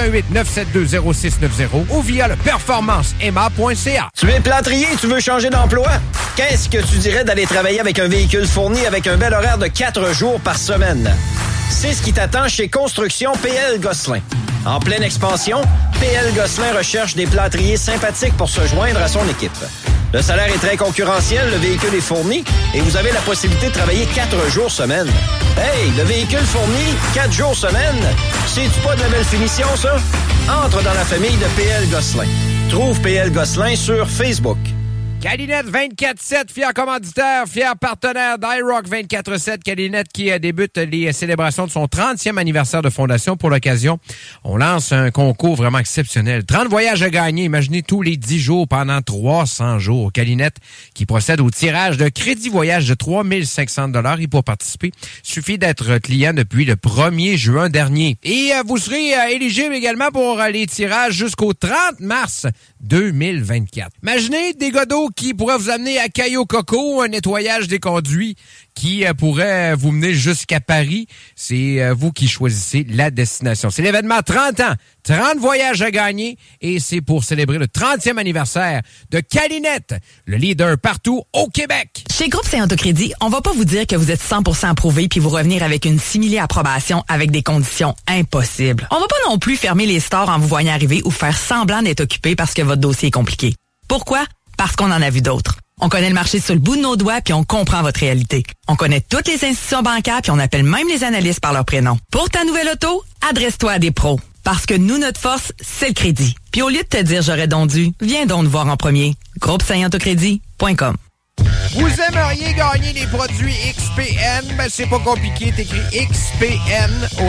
418-972-0690 ou via le performanceemma.ca. Tu es plâtrier et tu veux changer d'emploi? Qu'est-ce que tu dirais d'aller travailler avec un véhicule fourni avec un bel horaire de 4 jours par semaine? C'est ce qui t'attend chez Construction PL Gosselin. En pleine expansion, PL Gosselin recherche des plâtriers sympathiques pour se joindre à son équipe. Le salaire est très concurrentiel, le véhicule est fourni et vous avez la possibilité de travailler 4 jours semaine. Hey, le véhicule fourni, 4 jours semaine, c'est-tu pas de la belle finition, ça? Entre dans la famille de PL Gosselin. Trouve PL Gosselin sur Facebook. Calinette 24/7, fier commanditaire, fier partenaire d'iRock 24/7. Calinette qui débute les célébrations de son 30e anniversaire de fondation. Pour l'occasion, on lance un concours vraiment exceptionnel. 30 voyages à gagner. Imaginez tous les 10 jours pendant 300 jours. Calinette qui procède au tirage de crédit voyage de 3 500 $. Et pour participer, suffit d'être client depuis le 1er juin dernier. Et vous serez éligible également pour les tirages jusqu'au 30 mars 2024. Imaginez des godots qui pourrait vous amener à Cayo Coco, un nettoyage des conduits qui pourrait vous mener jusqu'à Paris. C'est vous qui choisissez la destination. C'est l'événement 30 ans, 30 voyages à gagner et c'est pour célébrer le 30e anniversaire de Calinette, le leader partout au Québec. Chez Groupe Saint-Autocrédit, on va pas vous dire que vous êtes 100% approuvé puis vous revenir avec une simili-approbation avec des conditions impossibles. On va pas non plus fermer les stores en vous voyant arriver ou faire semblant d'être occupé parce que votre dossier est compliqué. Pourquoi? Parce qu'on en a vu d'autres. On connaît le marché sur le bout de nos doigts puis on comprend votre réalité. On connaît toutes les institutions bancaires puis on appelle même les analystes par leur prénom. Pour ta nouvelle auto, adresse-toi à des pros. Parce que nous, notre force, c'est le crédit. Puis au lieu de te dire j'aurais donc dû, viens donc nous voir en premier. GroupeSaintAutocrédit.com. Vous aimeriez gagner les produits XPN? Ben, c'est pas compliqué. T'écris XPN au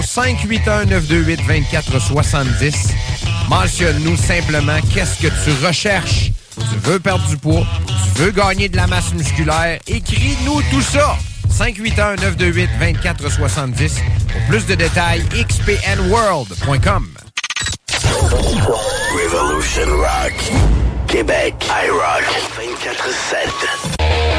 581-928-2470. Mentionne-nous simplement qu'est-ce que tu recherches. Tu veux perdre du poids, tu veux gagner de la masse musculaire, écris-nous tout ça. 581-928-2470. Pour plus de détails, xpnworld.com. Revolution Rock. Québec. iRock 24/7.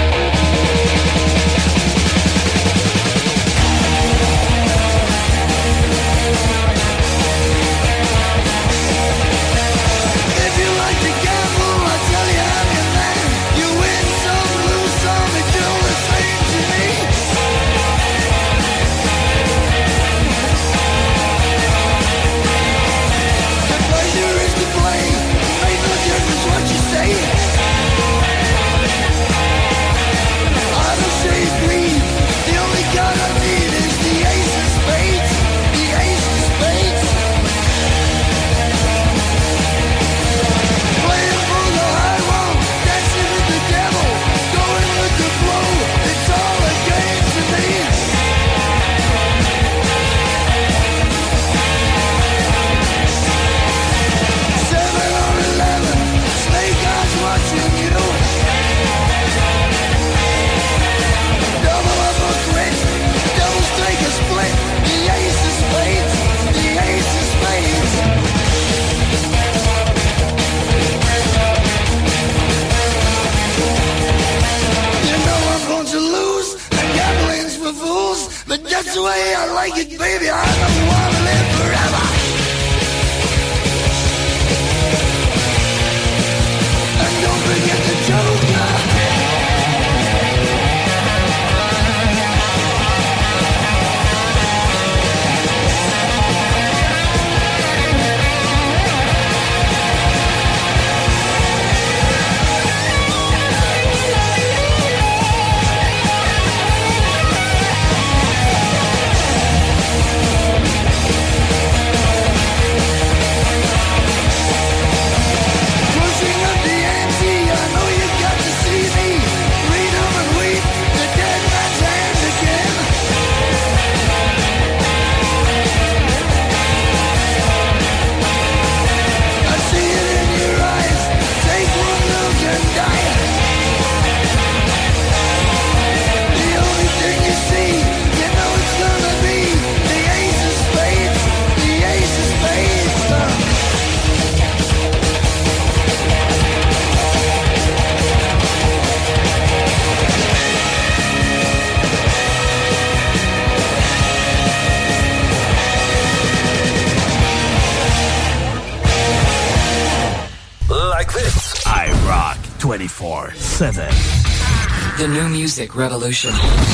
But that's the way I like it, baby. I don't want to live forever. And don't forget the Joker. 24/7. The new music revolution.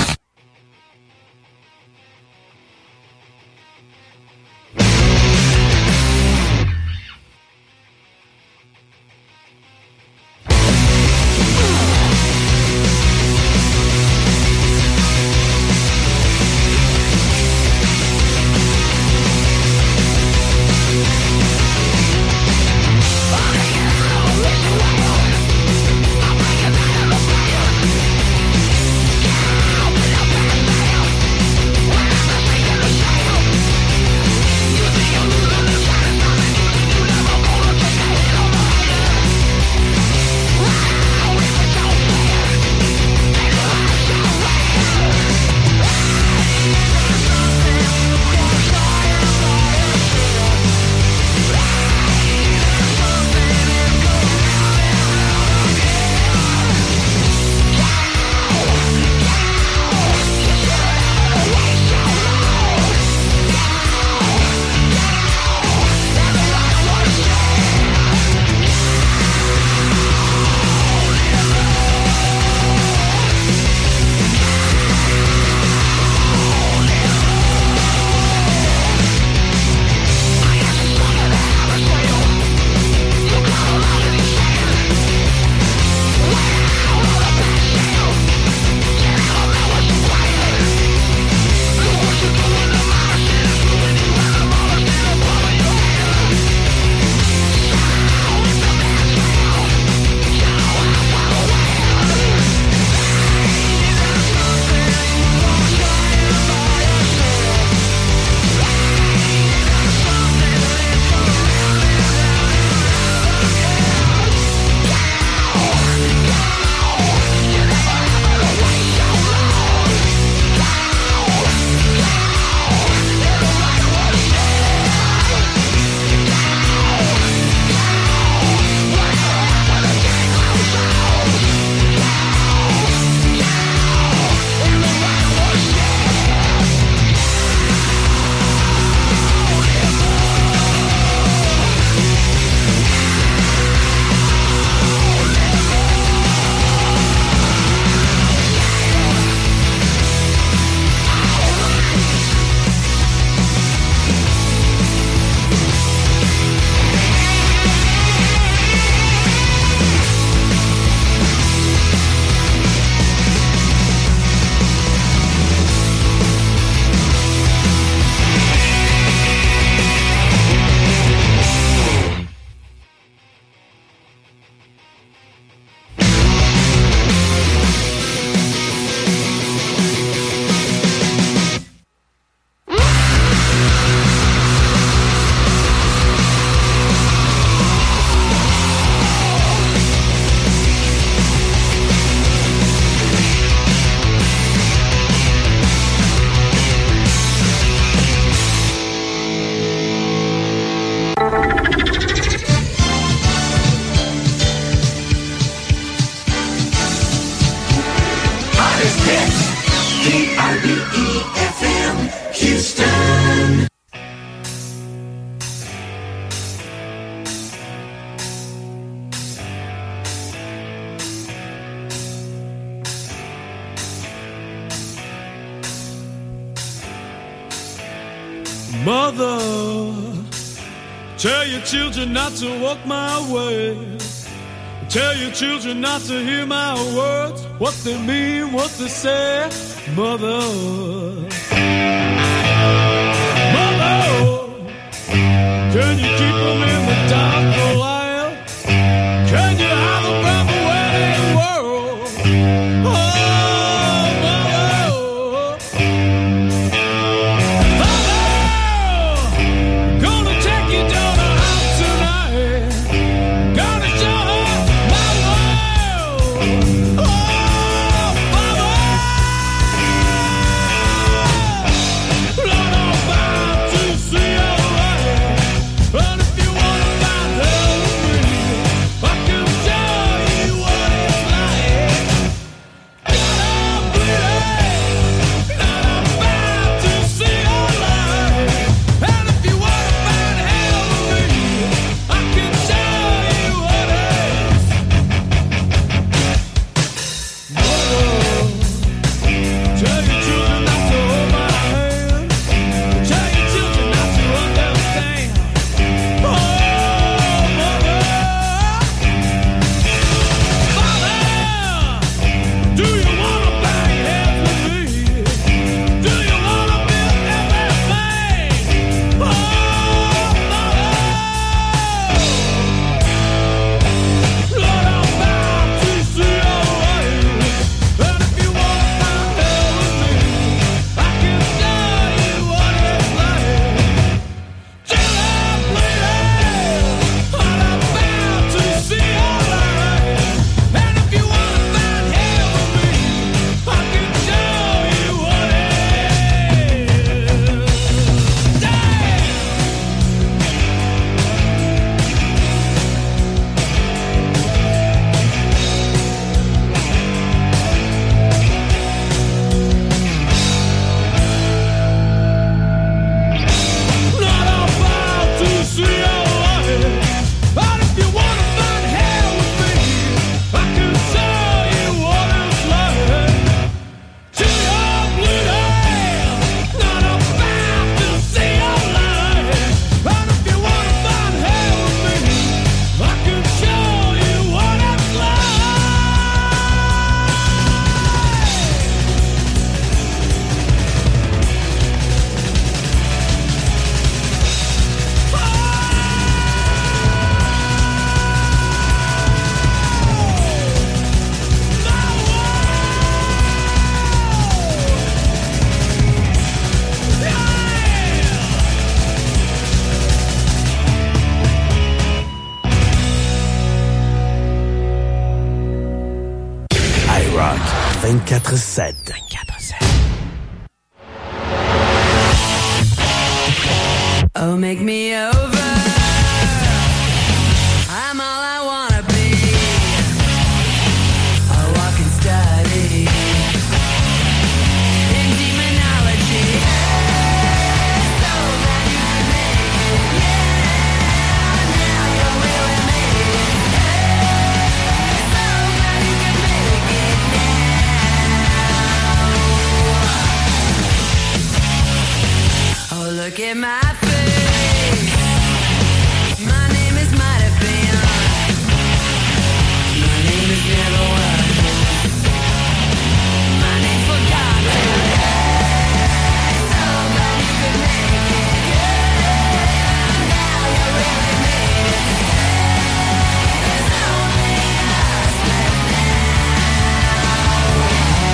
Mother, tell your children not to walk my way. Tell your children not to hear my words, what they mean, what they say. Mother, Mother, can you keep them in the dark for a while? Can you have them from the wedding world? Oh, 24/7. Oh, make me over. I'm all I wanna be. A walking study in demonology. So glad you could make it. Yeah, now you really made it. So glad you could make it now. Oh, look at my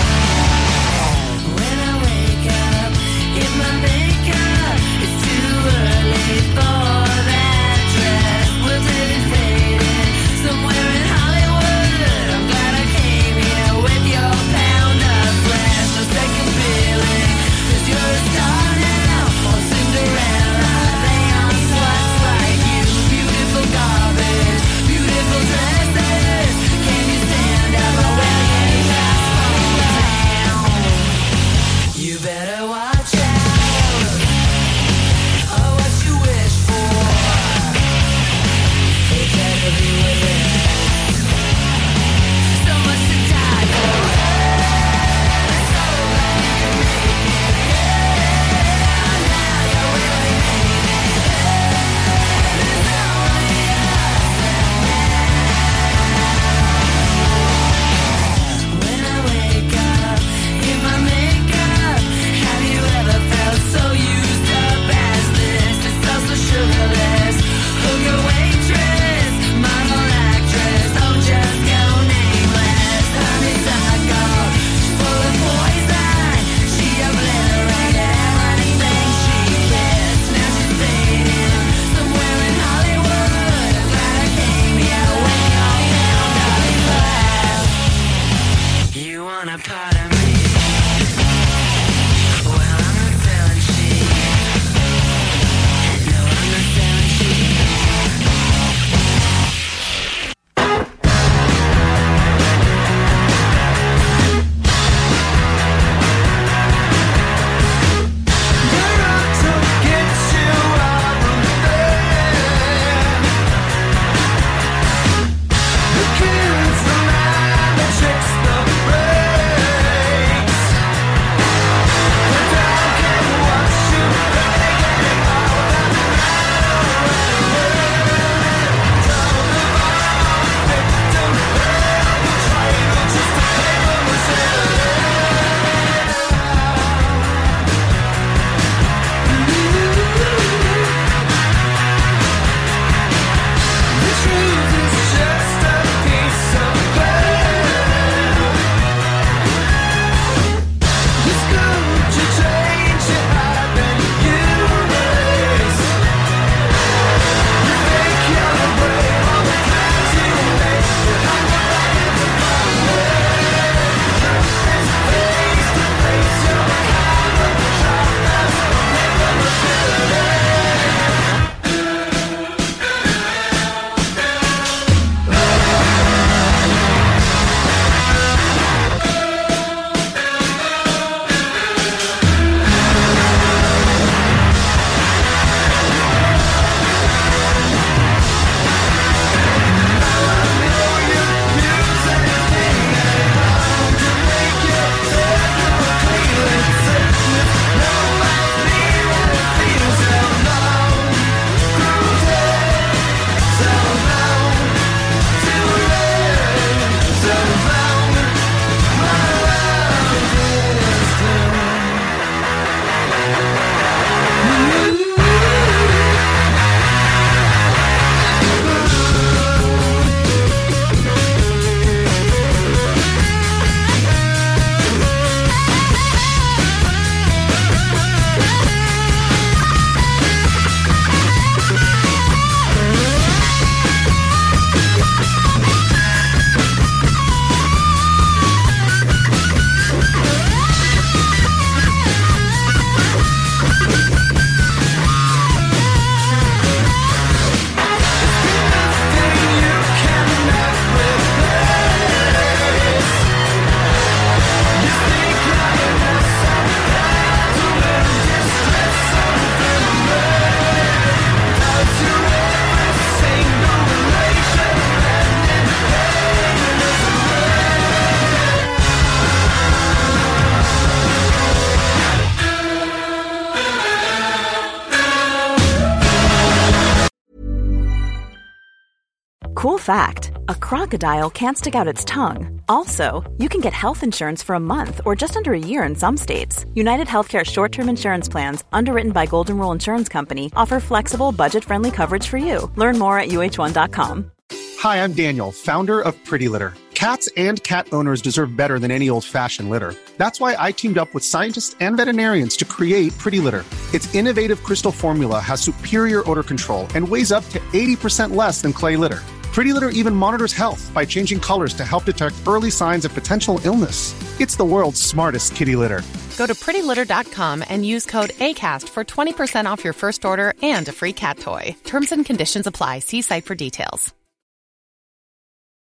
too Cool fact, a crocodile can't stick out its tongue. Also, you can get health insurance for a month or just under a year in some states. United Healthcare short-term insurance plans, underwritten by Golden Rule Insurance Company, offer flexible, budget-friendly coverage for you. Learn more at UH1.com. Hi, I'm Daniel, founder of Pretty Litter. Cats and cat owners deserve better than any old-fashioned litter. That's why I teamed up with scientists and veterinarians to create Pretty Litter. Its innovative crystal formula has superior odor control and weighs up to 80% less than clay litter. Pretty Litter even monitors health by changing colors to help detect early signs of potential illness. It's the world's smartest kitty litter. Go to prettylitter.com and use code ACAST for 20% off your first order and a free cat toy. Terms and conditions apply. See site for details.